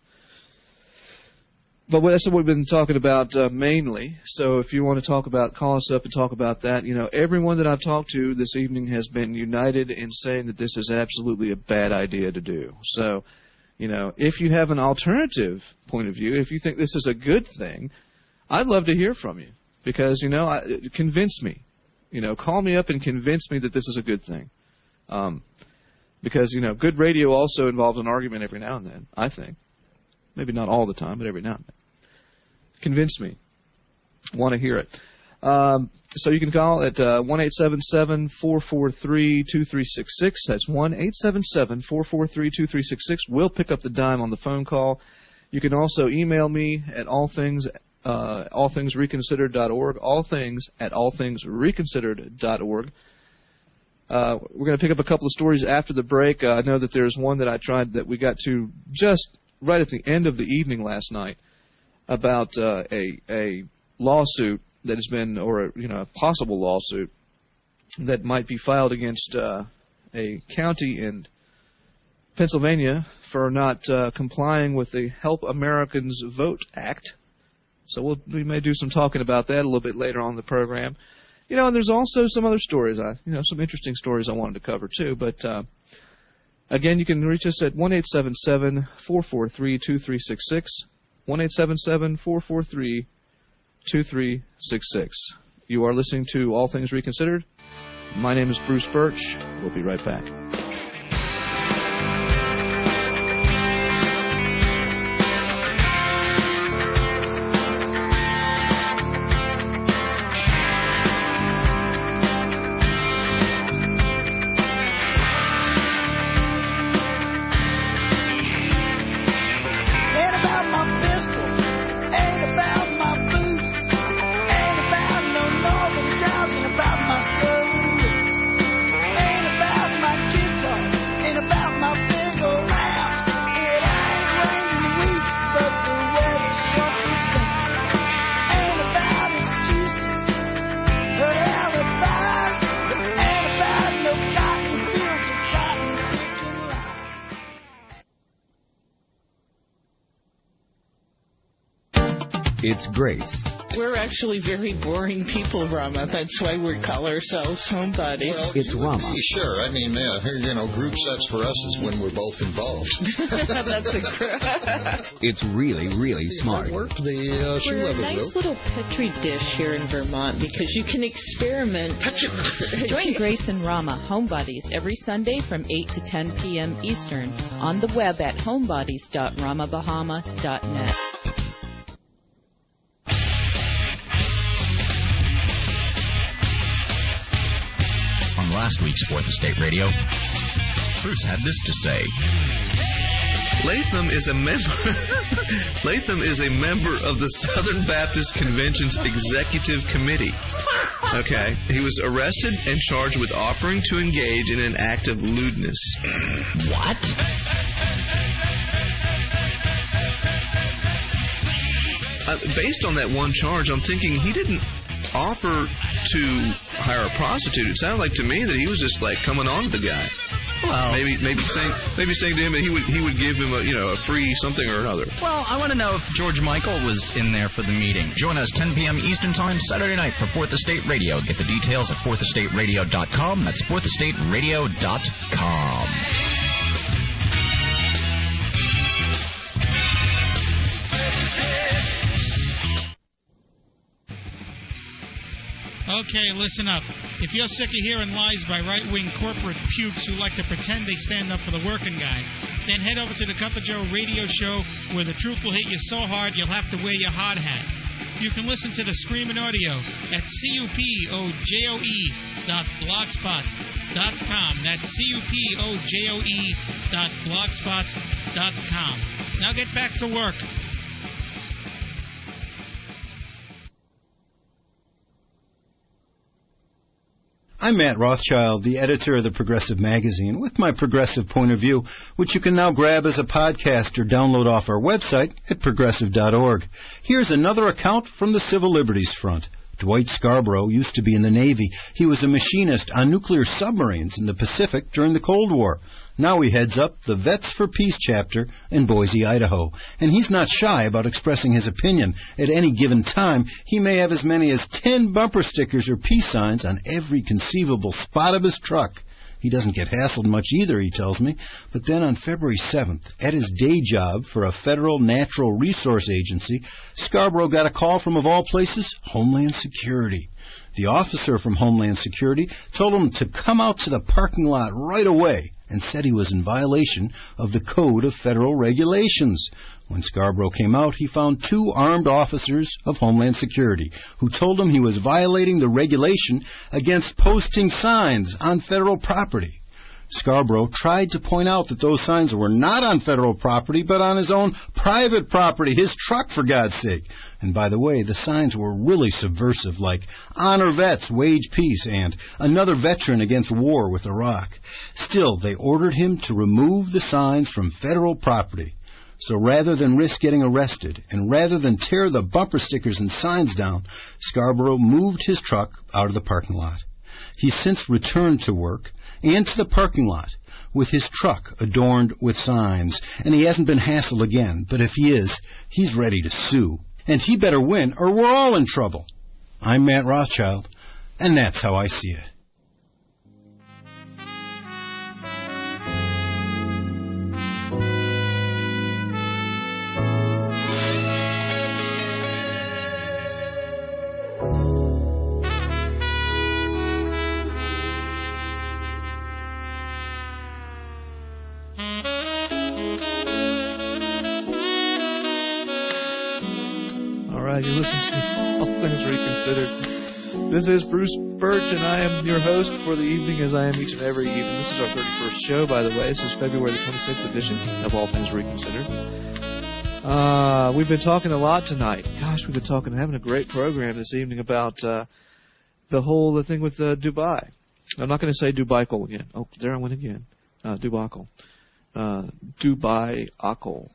But that's what we've been talking about mainly. So if you want to talk about, call us up and talk about that. Everyone that I've talked to this evening has been united in saying that this is absolutely a bad idea to do. So, if you have an alternative point of view, if you think this is a good thing, I'd love to hear from you. Because, convince me. Call me up and convince me that this is a good thing. Because, good radio also involves an argument every now and then, I think. Maybe not all the time, but every now and then. Convince me. Want to hear it. So you can call at 1-877-443-2366. That's 1-877-443-2366. We'll pick up the dime on the phone call. You can also email me at allthingsreconsidered.org, allthings@allthingsreconsidered.org. We're going to pick up a couple of stories after the break. I know that there's one that I tried that we got to just right at the end of the evening last night about a lawsuit that has been, or a possible lawsuit that might be filed against a county in Pennsylvania for not complying with the Help Americans Vote Act. So we may do some talking about that a little bit later on in the program. And there's also some other stories, some interesting stories I wanted to cover too. But again, you can reach us at 1-877-443-2366, 1-877-443-2366. You are listening to All Things Reconsidered. My name is Bruce Birch. We'll be right back. Ain't about my kids. It's Grace. We're actually very boring people, Rama. That's why we call ourselves homebodies. Well, it's Rama. Sure. I mean, group sex for us is when we're both involved. That's a It's really, really smart. Work the shoe We're level a nice little Petri dish here in Vermont because you can experiment. Join Grace and Rama, Homebodies, every Sunday from 8 to 10 p.m. Eastern on the web at homebodies.ramabahama.net. On last week's 4th Estate Radio, Bruce had this to say. Latham is a member of the Southern Baptist Convention's Executive Committee. Okay. He was arrested and charged with offering to engage in an act of lewdness. What? Based on that one charge, I'm thinking he didn't offer to hire a prostitute. It sounded like to me that he was just like coming on to the guy. Well, maybe saying to him that he would give him a free something or another. Well, I want to know if George Michael was in there for the meeting. Join us 10 p.m. Eastern Time Saturday night for 4th Estate Radio. Get the details at 4thEstateRadio.com. That's 4thEstateRadio.com. Okay, listen up. If you're sick of hearing lies by right-wing corporate pukes who like to pretend they stand up for the working guy, then head over to the Cup of Joe radio show where the truth will hit you so hard you'll have to wear your hard hat. You can listen to the screaming audio at cupojoe.blogspot.com. That's cupojoe.blogspot.com. Now get back to work. I'm Matt Rothschild, the editor of the Progressive Magazine, with my progressive point of view, which you can now grab as a podcast or download off our website at progressive.org. Here's another account from the Civil Liberties Front. Dwight Scarborough used to be in the Navy. He was a machinist on nuclear submarines in the Pacific during the Cold War. Now he heads up the Vets for Peace chapter in Boise, Idaho. And he's not shy about expressing his opinion. At any given time, he may have as many as 10 bumper stickers or peace signs on every conceivable spot of his truck. He doesn't get hassled much either, he tells me. But then on February 7th, at his day job for a federal natural resource agency, Scarborough got a call from, of all places, Homeland Security. The officer from Homeland Security told him to come out to the parking lot right away and said he was in violation of the Code of Federal Regulations. When Scarborough came out, he found 2 armed officers of Homeland Security who told him he was violating the regulation against posting signs on federal property. Scarborough tried to point out that those signs were not on federal property, but on his own private property, his truck, for God's sake. And by the way, the signs were really subversive, like Honor Vets, Wage Peace, and Another Veteran Against War with Iraq. Still, they ordered him to remove the signs from federal property. So rather than risk getting arrested, and rather than tear the bumper stickers and signs down, Scarborough moved his truck out of the parking lot. He's since returned to work and to the parking lot with his truck adorned with signs, and he hasn't been hassled again. But if he is, he's ready to sue. And he better win, or we're all in trouble. I'm Matt Rothschild, and that's how I see it. You listen to All Things Reconsidered. This is Bruce Birch, and I am your host for the evening, as I am each and every evening. This is our 31st show, by the way. This is February the 26th edition of All Things Reconsidered. We've been talking a lot tonight. Gosh, we've been having a great program this evening about the thing with Dubai. I'm not going to say Dubai-cle again. Oh, there I went again. Dubai-cle. Dubai-cle.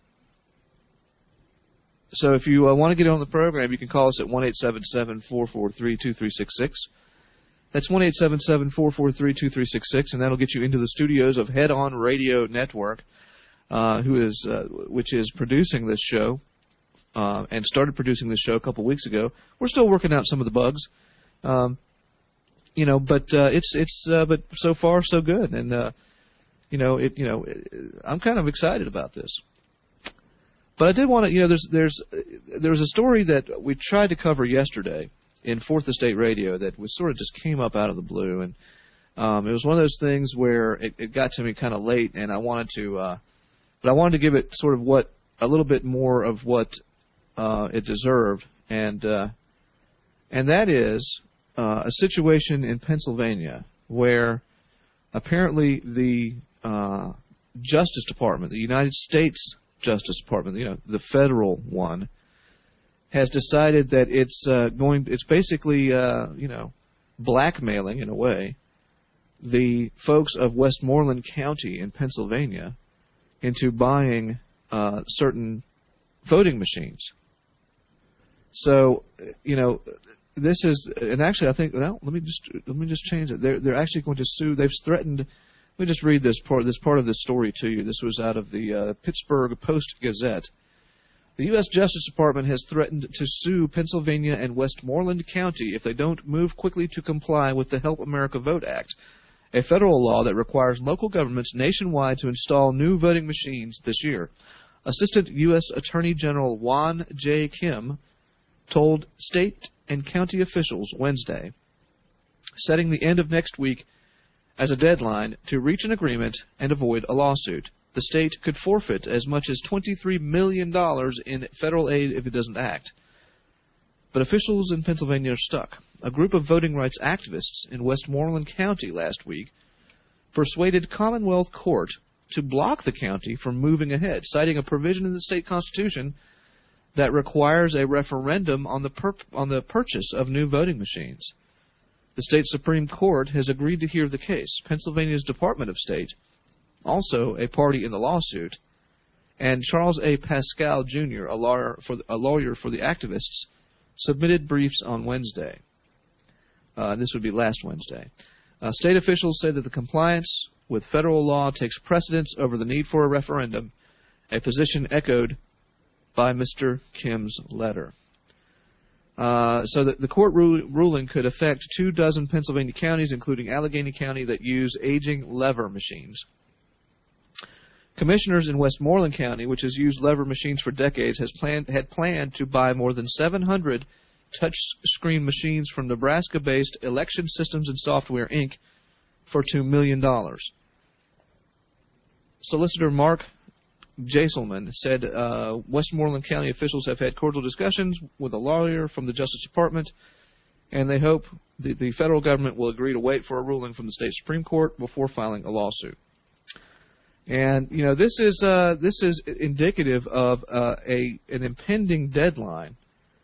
So if you want to get on the program, you can call us at 1-877-443-2366. That's 1-877-443-2366, and that'll get you into the studios of Head On Radio Network, which is producing this show and started producing this show a couple weeks ago. We're still working out some of the bugs, but but so far so good, and I'm kind of excited about this. But I did want to, there was a story that we tried to cover yesterday in Fourth Estate Radio that was sort of just came up out of the blue, and it was one of those things where it got to me kind of late, and I wanted to give it sort of a little bit more of what it deserved, and that is a situation in Pennsylvania where apparently the Justice Department, the United States Justice Department, the federal one, has decided that it's basically blackmailing in a way the folks of Westmoreland County in Pennsylvania into buying certain voting machines. So, this is, and actually I think, let me just change it. They're actually going to sue. They've threatened. Let me just read this part of this story to you. This was out of the Pittsburgh Post-Gazette. The U.S. Justice Department has threatened to sue Pennsylvania and Westmoreland County if they don't move quickly to comply with the Help America Vote Act, a federal law that requires local governments nationwide to install new voting machines this year. Assistant U.S. Attorney General Juan J. Kim told state and county officials Wednesday, setting the end of next week as a deadline to reach an agreement and avoid a lawsuit. The state could forfeit as much as $23 million in federal aid if it doesn't act. But officials in Pennsylvania are stuck. A group of voting rights activists in Westmoreland County last week persuaded Commonwealth Court to block the county from moving ahead, citing a provision in the state constitution that requires a referendum on the purchase of new voting machines. The state Supreme Court has agreed to hear the case. Pennsylvania's Department of State, also a party in the lawsuit, and Charles A. Pascal, Jr., a lawyer for the activists, submitted briefs on Wednesday. This would be last Wednesday. State officials say that the compliance with federal law takes precedence over the need for a referendum, a position echoed by Mr. Kim's letter. So the court ruling could affect 24 Pennsylvania counties, including Allegheny County, that use aging lever machines. Commissioners in Westmoreland County, which has used lever machines for decades, had planned to buy more than 700 touch-screen machines from Nebraska-based Election Systems and Software, Inc. for $2 million. Solicitor Mark Jaselman said Westmoreland County officials have had cordial discussions with a lawyer from the Justice Department, and they hope the federal government will agree to wait for a ruling from the state Supreme Court before filing a lawsuit. And this is indicative of an impending deadline,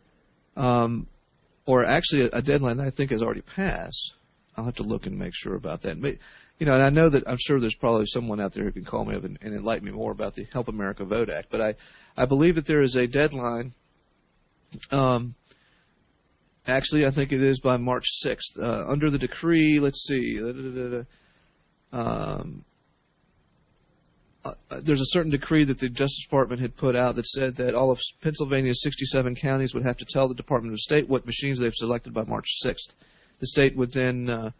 or actually a deadline that I think has already passed. I'll have to look and make sure about that. And I know that I'm sure there's probably someone out there who can call me up and enlighten me more about the Help America Vote Act. But I believe that there is a deadline. Actually, I think it is by March 6th. Under the decree, let's see. There's a certain decree that the Justice Department had put out that said that all of Pennsylvania's 67 counties would have to tell the Department of State what machines they've selected by March 6th. The state would then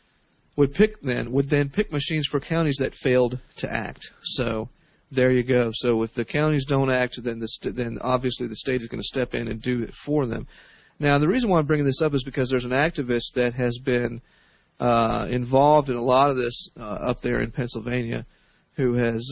pick machines for counties that failed to act. So there you go. So if the counties don't act, then obviously the state is going to step in and do it for them. Now, the reason why I'm bringing this up is because there's an activist that has been involved in a lot of this up there in Pennsylvania, who has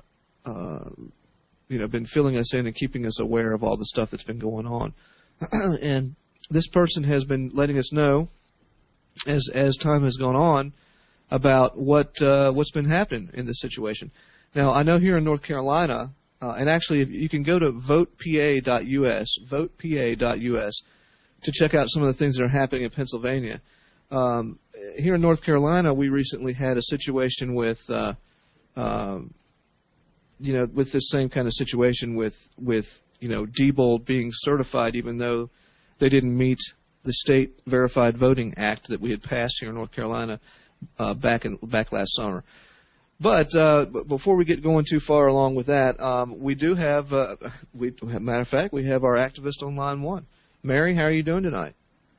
been filling us in and keeping us aware of all the stuff that's been going on. And this person has been letting us know, as time has gone on, about what's been happening in this situation. Now, I know here in North Carolina, and actually if you can go to votepa.us to check out some of the things that are happening in Pennsylvania. Here in North Carolina, we recently had a situation with this same kind of situation with Diebold being certified, even though they didn't meet the State Verified Voting Act that we had passed here in North Carolina back last summer. But before we get going too far along with that, we do have, matter of fact, we have our activist on line one. Mary, how are you doing tonight?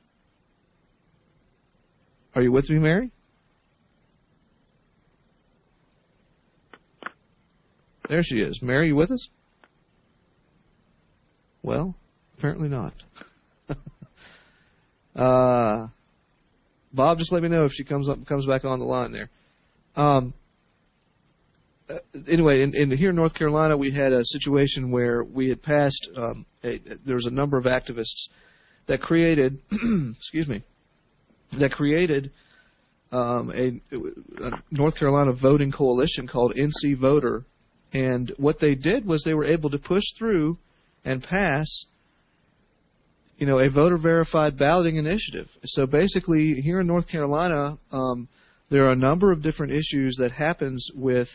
Are you with me, Mary? There she is. Mary, you with us? Well, apparently not. Bob, just let me know if she comes back on the line there. Anyway, here in North Carolina, we had a situation where we had passed. There was a number of activists that created, a North Carolina voting coalition called NC Voter, and what they did was they were able to push through and pass, a voter-verified balloting initiative. So basically, here in North Carolina, there are a number of different issues that happens with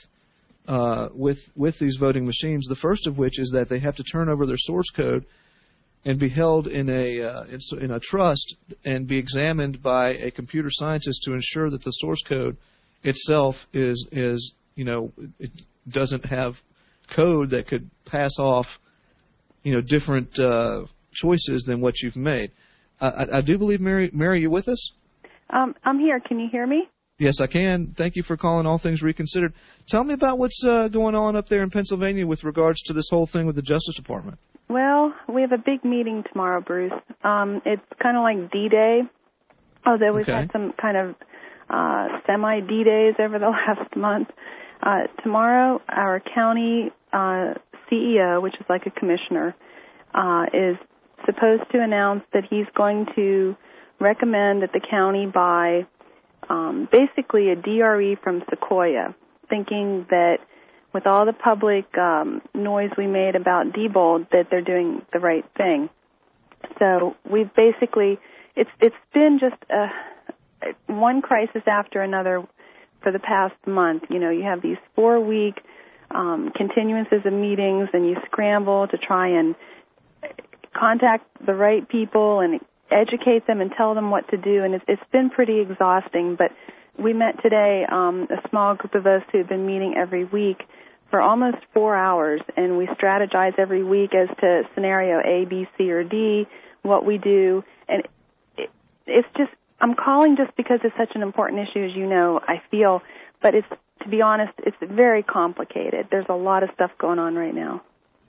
these voting machines. The first of which is that they have to turn over their source code and be held in a trust and be examined by a computer scientist to ensure that the source code itself is it doesn't have code that could pass off different choices than what you've made. I do believe, Mary, you with us? I'm here. Can you hear me? Yes, I can. Thank you for calling All Things Reconsidered. Tell me about what's going on up there in Pennsylvania with regards to this whole thing with the Justice Department. Well, we have a big meeting tomorrow, Bruce. It's kind of like D-Day, although we've had some kind of semi-D-Days over the last month. Tomorrow, our county CEO, which is like a commissioner, is supposed to announce that he's going to recommend that the county buy basically a DRE from Sequoia, thinking that with all the public noise we made about Diebold, that they're doing the right thing. So we've basically, it's been just one crisis after another for the past month. You have these 4-week continuances of meetings, and you scramble to try and contact the right people and educate them and tell them what to do, and it's been pretty exhausting. But we met today, a small group of us who have been meeting every week for almost 4 hours, and we strategize every week as to scenario A, B, C, or D, what we do. And it's just, I'm calling just because it's such an important issue, as you know, I feel, but it's, to be honest, it's very complicated. There's a lot of stuff going on right now.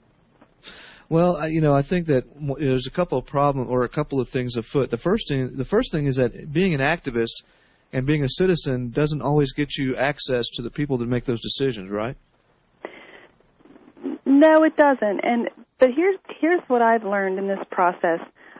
Well, I think that there's a couple of problems or a couple of things afoot. The first thing is that being an activist and being a citizen doesn't always get you access to the people that make those decisions, right? No, it doesn't. But here's what I've learned in this process.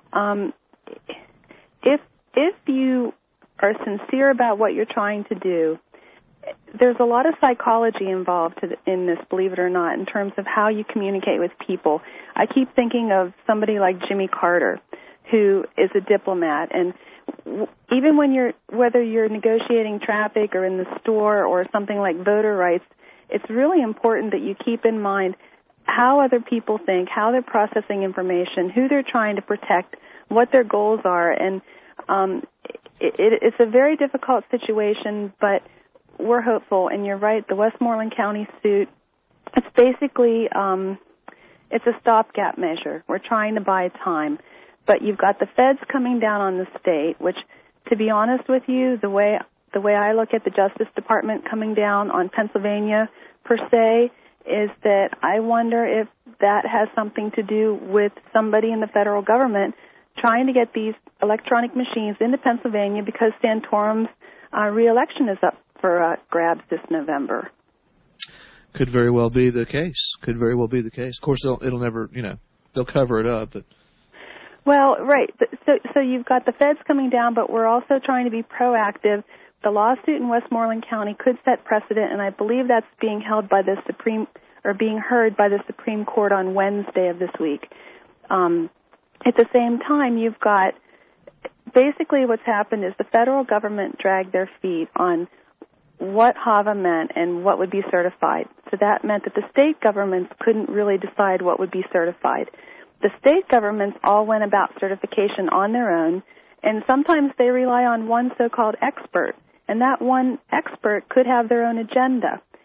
If you are sincere about what you're trying to do, there's a lot of psychology involved in this, believe it or not, in terms of how you communicate with people. I keep thinking of somebody like Jimmy Carter, who is a diplomat, and even whether you're negotiating traffic or in the store or something like voter rights, it's really important that you keep in mind how other people think, how they're processing information, who they're trying to protect, what their goals are, and it's a very difficult situation, but we're hopeful. And you're right, the Westmoreland County suit, it's basically it's a stopgap measure. We're trying to buy time, but you've got the feds coming down on the state, which, to be honest with you, the way I look at the Justice Department coming down on Pennsylvania per se is that I wonder if that has something to do with somebody in the federal government trying to get these electronic machines into Pennsylvania because Santorum's re-election is up for grabs this November. Could very well be the case. Of course, it'll never, they'll cover it up. But well, right. So you've got the feds coming down, but we're also trying to be proactive. The lawsuit in Westmoreland County could set precedent, and I believe that's being heard by the Supreme Court on Wednesday of this week. At the same time, you've got basically what's happened is the federal government dragged their feet on what HAVA meant and what would be certified. So that meant that the state governments couldn't really decide what would be certified. The state governments all went about certification on their own, and sometimes they rely on one so-called expert, and that one expert could have their own agenda.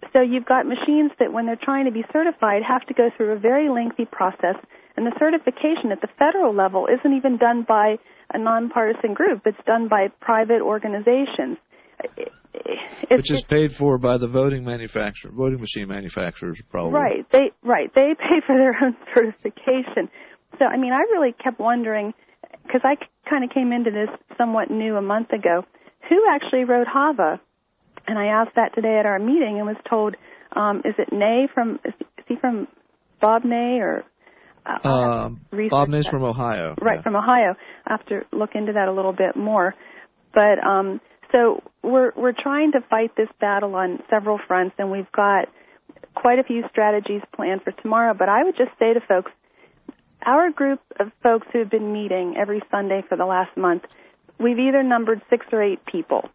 So you've got machines that, when they're trying to be certified, have to go through a very lengthy process, and the certification at the federal level isn't even done by a nonpartisan group. It's done by private organizations. Which is paid for by the voting machine manufacturers, probably. Right. They pay for their own certification. So, I mean, I really kept wondering, because I kind of came into this somewhat new a month ago, who actually wrote HAVA? And I asked that today at our meeting and was told, is it Ney is he from Bob Ney or? Bob Ney's from Ohio. Right, from Ohio. I have to look into that a little bit more. But so we're trying to fight this battle on several fronts, and we've got quite a few strategies planned for tomorrow. But I would just say to folks, our group of folks who have been meeting every Sunday for the last month, we've either numbered 6 or 8 people.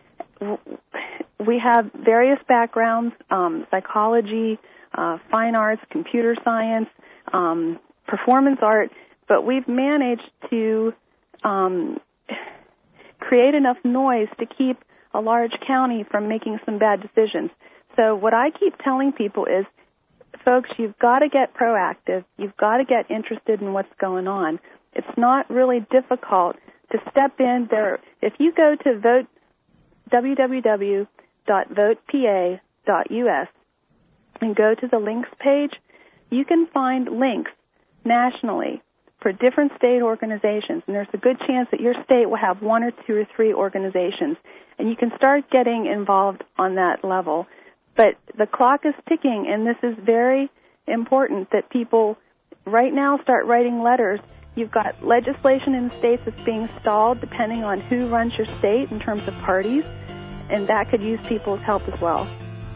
We have various backgrounds, psychology, fine arts, computer science, performance art, but we've managed to create enough noise to keep a large county from making some bad decisions. So what I keep telling people is, folks, you've got to get proactive. You've got to get interested in what's going on. It's not really difficult to step in there. If you go to www.votepa.us and go to the links page, you can find links nationally for different state organizations, and there's a good chance that your state will have 1 or 2 or 3 organizations, and you can start getting involved on that level. But the clock is ticking, and this is very important that people right now start writing letters. You've got legislation in states that's being stalled depending on who runs your state in terms of parties, and that could use people's help as well.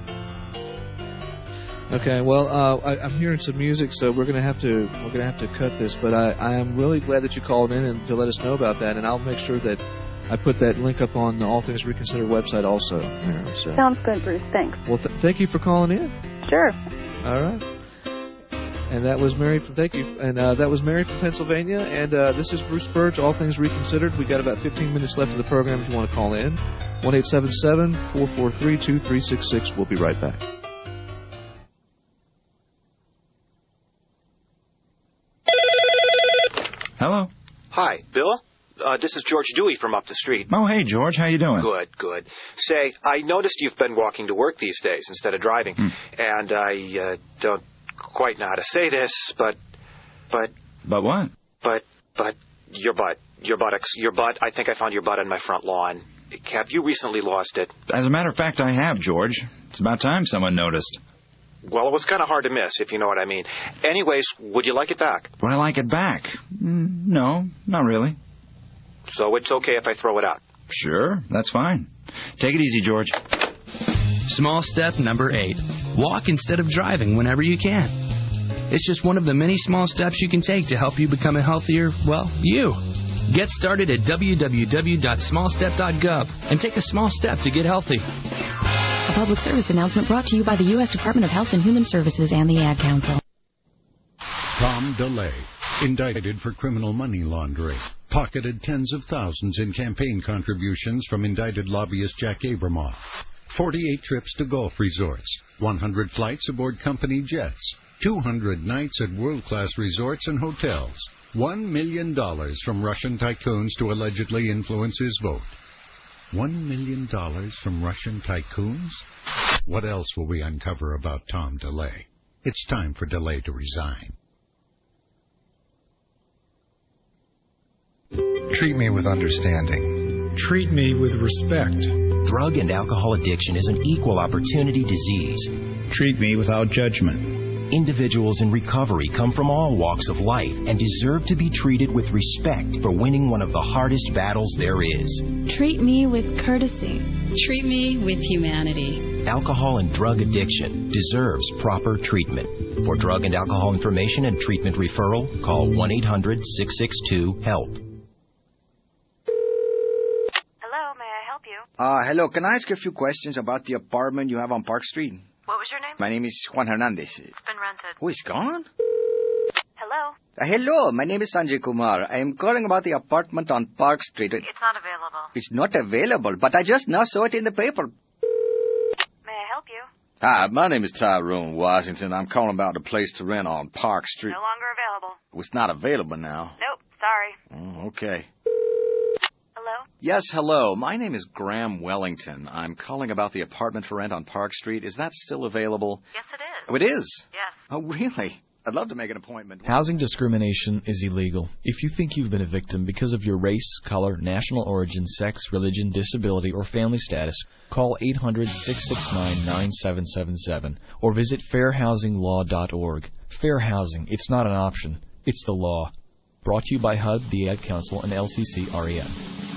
Okay, well, I'm hearing some music, so we're gonna have to cut this. But I am really glad that you called in and to let us know about that, and I'll make sure that I put that link up on the All Things Reconsidered website also. So. Sounds good, Bruce. Thanks. Well, thank you for calling in. Sure. All right. And that was Mary from that was Mary from Pennsylvania. And this is Bruce Burge, All Things Reconsidered. We got about 15 minutes left of the program. If you want to call in, 1-877-443-2366. We'll be right back. Hello. Hi, Bill. This is George Dewey from up the street. Oh, hey, George. How you doing? Good. Say, I noticed you've been walking to work these days instead of driving. And I don't quite know how to say this, but... But what? But your butt. I think I found your butt on my front lawn. Have you recently lost it? As a matter of fact, I have, George. It's about time someone noticed. Well, it was kind of hard to miss, if you know what I mean. Anyways, would you like it back? Would I like it back? No, not really. So it's okay if I throw it out? Sure, that's fine. Take it easy, George. Small step number 8. Walk instead of driving whenever you can. It's just one of the many small steps you can take to help you become a healthier, you. Get started at www.smallstep.gov and take a small step to get healthy. A public service announcement brought to you by the U.S. Department of Health and Human Services and the Ad Council. Tom DeLay, indicted for criminal money laundering, pocketed tens of thousands in campaign contributions from indicted lobbyist Jack Abramoff. 48 trips to golf resorts, 100 flights aboard company jets, 200 nights at world-class resorts and hotels, $1 million from Russian tycoons to allegedly influence his vote. $1 million from Russian tycoons? What else will we uncover about Tom DeLay? It's time for DeLay to resign. Treat me with understanding. Treat me with respect. Drug and alcohol addiction is an equal opportunity disease. Treat me without judgment. Individuals in recovery come from all walks of life and deserve to be treated with respect for winning one of the hardest battles there is. Treat me with courtesy. Treat me with humanity. Alcohol and drug addiction deserves proper treatment. For drug and alcohol information and treatment referral, call 1-800-662-HELP. Hello, may I help you? Hello, can I ask you a few questions about the apartment you have on Park Street? What was your name? My name is Juan Hernandez. It's been rented. Who is gone? Hello? Hello, my name is Sanjay Kumar. I am calling about the apartment on Park Street. It's not available. It's not available, but I just now saw it in the paper. May I help you? Hi, my name is Tyrone Washington. I'm calling about the place to rent on Park Street. No longer available. It's not available now. Nope, sorry. Oh, okay. Hello? Yes, hello. My name is Graham Wellington. I'm calling about the apartment for rent on Park Street. Is that still available? Yes, it is. Oh, it is? Yes. Oh, really? I'd love to make an appointment. Housing discrimination is illegal. If you think you've been a victim because of your race, color, national origin, sex, religion, disability, or family status, call 800-669-9777 or visit fairhousinglaw.org. Fair housing, it's not an option. It's the law. Brought to you by HUD, the Ad Council, and LCC-REF.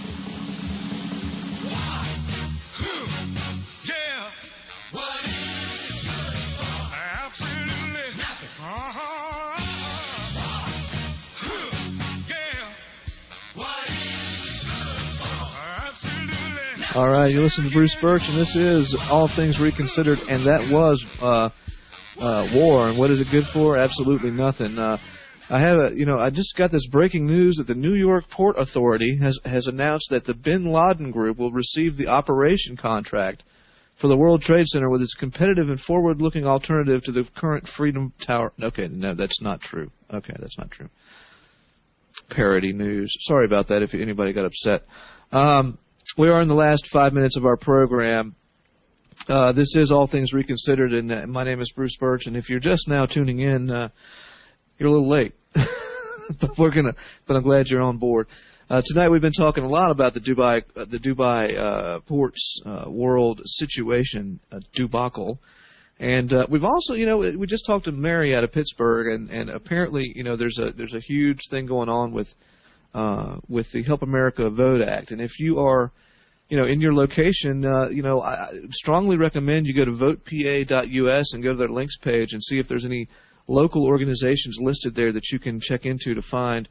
All right, you listen to Bruce Birch, and this is All Things Reconsidered, and that was war. And what is it good for? Absolutely nothing. I just got this breaking news that the New York Port Authority has announced that the Bin Laden Group will receive the operation contract for the World Trade Center with its competitive and forward-looking alternative to the current Freedom Tower. Okay, no, that's not true. Okay, that's not true. Parody news. Sorry about that if anybody got upset. We are in the last 5 minutes of our program. This is All Things Reconsidered, and my name is Bruce Birch. And if you're just now tuning in, you're a little late, but I'm glad you're on board. Tonight we've been talking a lot about the Dubai ports world situation debacle, and we've also, we just talked to Mary out of Pittsburgh, and apparently, there's a huge thing going on with the Help America Vote Act. And if you are, in your location, I strongly recommend you go to votepa.us and go to their links page and see if there's any local organizations listed there that you can check into to find,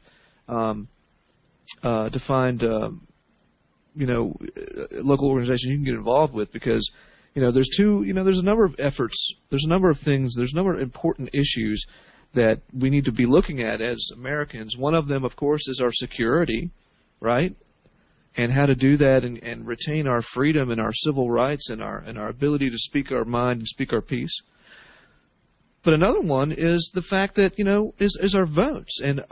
local organizations you can get involved with, because, there's a number of efforts, there's a number of things, there's a number of important issues that we need to be looking at as Americans. One of them, of course, is our security, right? And how to do that and retain our freedom and our civil rights and our ability to speak our mind and speak our piece. But another one is the fact that, is our votes. And,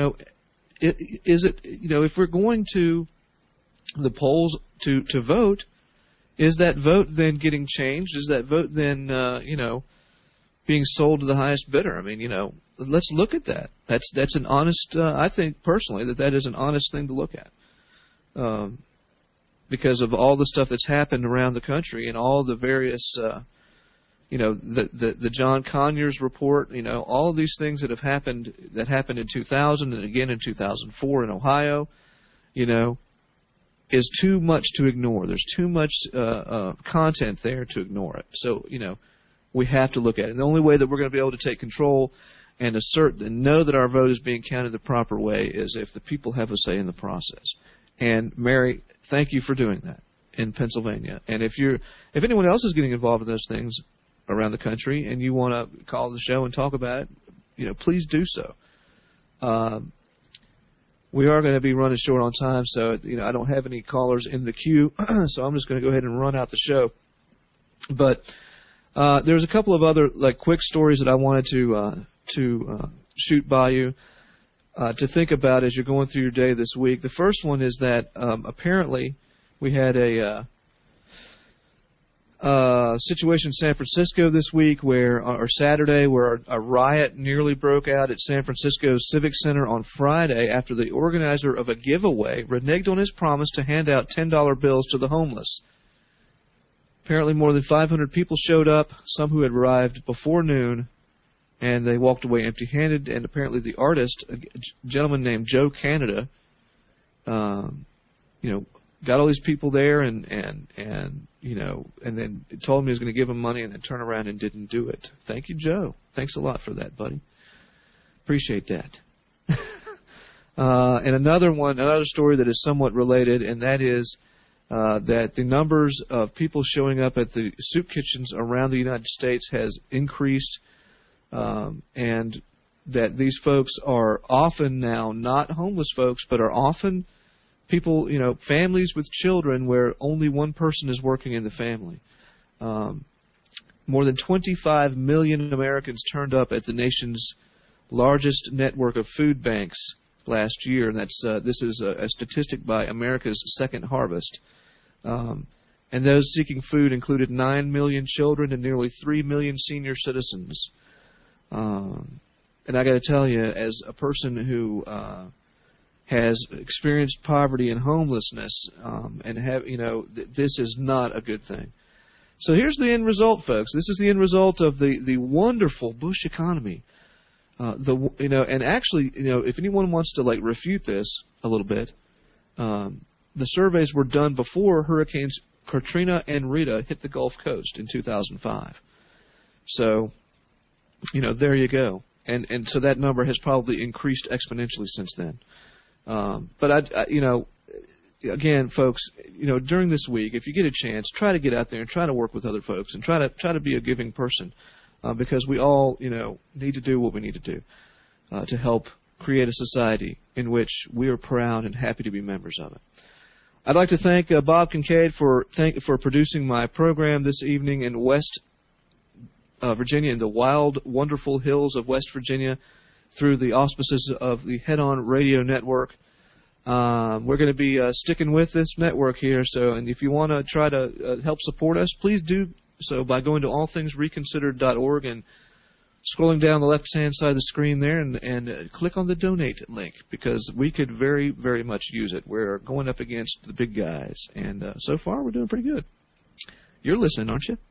if we're going to the polls to vote, is that vote then getting changed? Is that vote then, being sold to the highest bidder? I mean, let's look at that. That's an honest. I think personally that is an honest thing to look at, because of all the stuff that's happened around the country and all the various, the John Conyers report. All of these things that happened in 2000 and again in 2004 in Ohio. Is too much to ignore. There's too much content there to ignore it. So we have to look at it. And the only way that we're going to be able to take control and assert and know that our vote is being counted the proper way is if the people have a say in the process. And Mary, thank you for doing that in Pennsylvania. And if anyone else is getting involved in those things around the country and you want to call the show and talk about it, please do so. We are going to be running short on time, so I don't have any callers in the queue, so I'm just going to go ahead and run out the show. But there's a couple of other quick stories that I wanted to shoot by you to think about as you're going through your day this week. The first one is that apparently we had a situation in San Francisco this week or Saturday, where a riot nearly broke out at San Francisco's Civic Center on Friday after the organizer of a giveaway reneged on his promise to hand out $10 bills to the homeless. Apparently more than 500 people showed up, some who had arrived before noon, and they walked away empty-handed. And apparently the artist, a gentleman named Joe Canada, got all these people there and then told him he was going to give them money and then turn around and didn't do it. Thank you, Joe. Thanks a lot for that, buddy. Appreciate that. And another story that is somewhat related, and that is that the numbers of people showing up at the soup kitchens around the United States has increased, and that these folks are often now not homeless folks, but are often people, families with children where only one person is working in the family. more than 25 million Americans turned up at the nation's largest network of food banks last year, and this is a statistic by America's Second Harvest. And those seeking food included 9 million children and nearly 3 million senior citizens. And I got to tell you, as a person who has experienced poverty and homelessness, this is not a good thing. So here's the end result, folks. This is the end result of the wonderful Bush economy. And actually, if anyone wants to refute this a little bit, the surveys were done before Hurricanes Katrina and Rita hit the Gulf Coast in 2005. So, there you go. And so that number has probably increased exponentially since then. But again, folks, during this week, if you get a chance, try to get out there and try to work with other folks and try to be a giving person, because we all, need to do what we need to do to help create a society in which we are proud and happy to be members of it. I'd like to thank Bob Kincaid for producing my program this evening in West Virginia, in the wild, wonderful hills of West Virginia, through the auspices of the Head On Radio Network. We're going to be sticking with this network here, and if you want to try to help support us, please do so by going to allthingsreconsidered.org and scrolling down the left-hand side of the screen there and click on the donate link, because we could very, very much use it. We're going up against the big guys, and so far we're doing pretty good. You're listening, aren't you?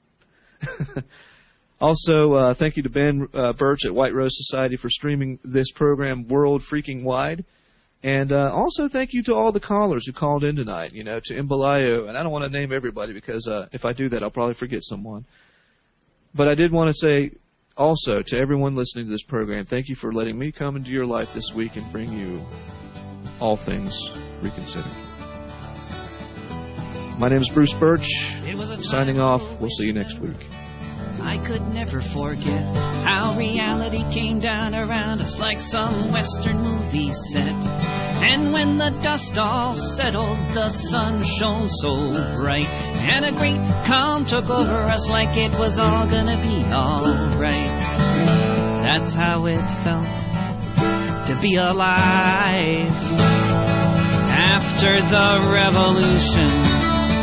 Also, thank you to Ben Birch at White Rose Society for streaming this program world freaking wide. And also thank you to all the callers who called in tonight, to Imbalayo. And I don't want to name everybody because if I do that, I'll probably forget someone. But I did want to say also to everyone listening to this program, thank you for letting me come into your life this week and bring you All Things Reconsidered. My name is Bruce Birch. Signing off. We'll see you next week. I could never forget how reality came down around us like some Western movie set. And when the dust all settled, the sun shone so bright, and a great calm took over us like it was all gonna be alright. That's how it felt to be alive after the revolution.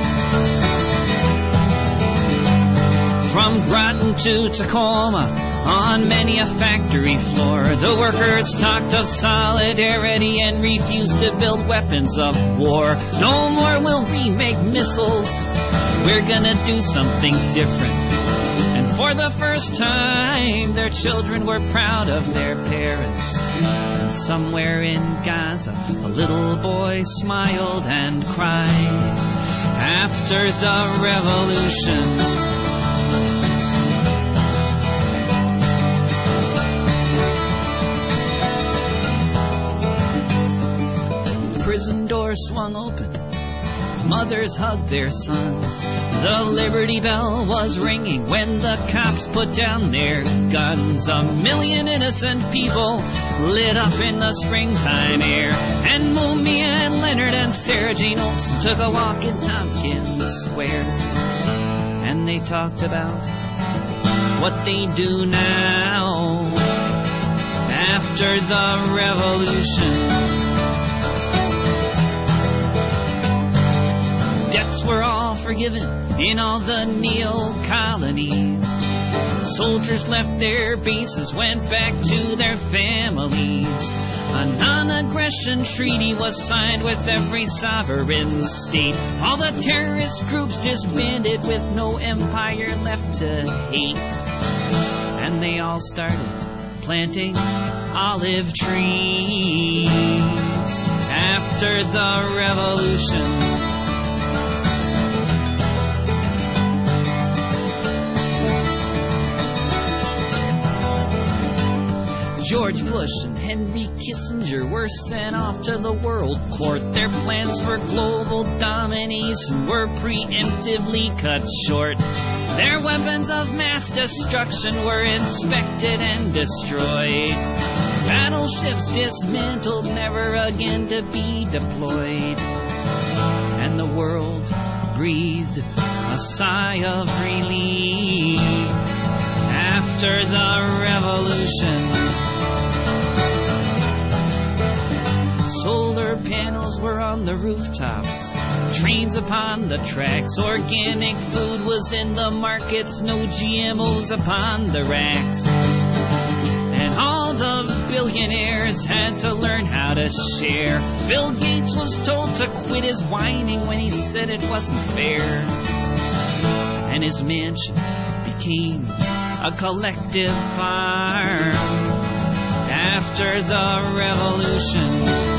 From Groton to Tacoma, on many a factory floor, the workers talked of solidarity and refused to build weapons of war. No more will we make missiles, we're gonna do something different. And for the first time, their children were proud of their parents. And somewhere in Gaza, a little boy smiled and cried after the revolution. Prison doors swung open, mothers hugged their sons. The Liberty Bell was ringing when the cops put down their guns. 1 million innocent people lit up in the springtime air. And Mumia and Leonard and Sarah Jane Olsen took a walk in Tompkins Square. And they talked about what they do now after the revolution. Debts were all forgiven in all the neo-colonies. Soldiers left their bases, went back to their families. A non-aggression treaty was signed with every sovereign state. All the terrorist groups disbanded with no empire left to hate. And they all started planting olive trees after the revolution. George Bush and Henry Kissinger were sent off to the World Court. Their plans for global domination were preemptively cut short. Their weapons of mass destruction were inspected and destroyed. Battleships dismantled, never again to be deployed. And the world breathed a sigh of relief after the revolution. Solar panels were on the rooftops, trains upon the tracks, organic food was in the markets, no GMOs upon the racks. And all the billionaires had to learn how to share. Bill Gates was told to quit his whining when he said it wasn't fair. And his mansion became a collective farm after the revolution.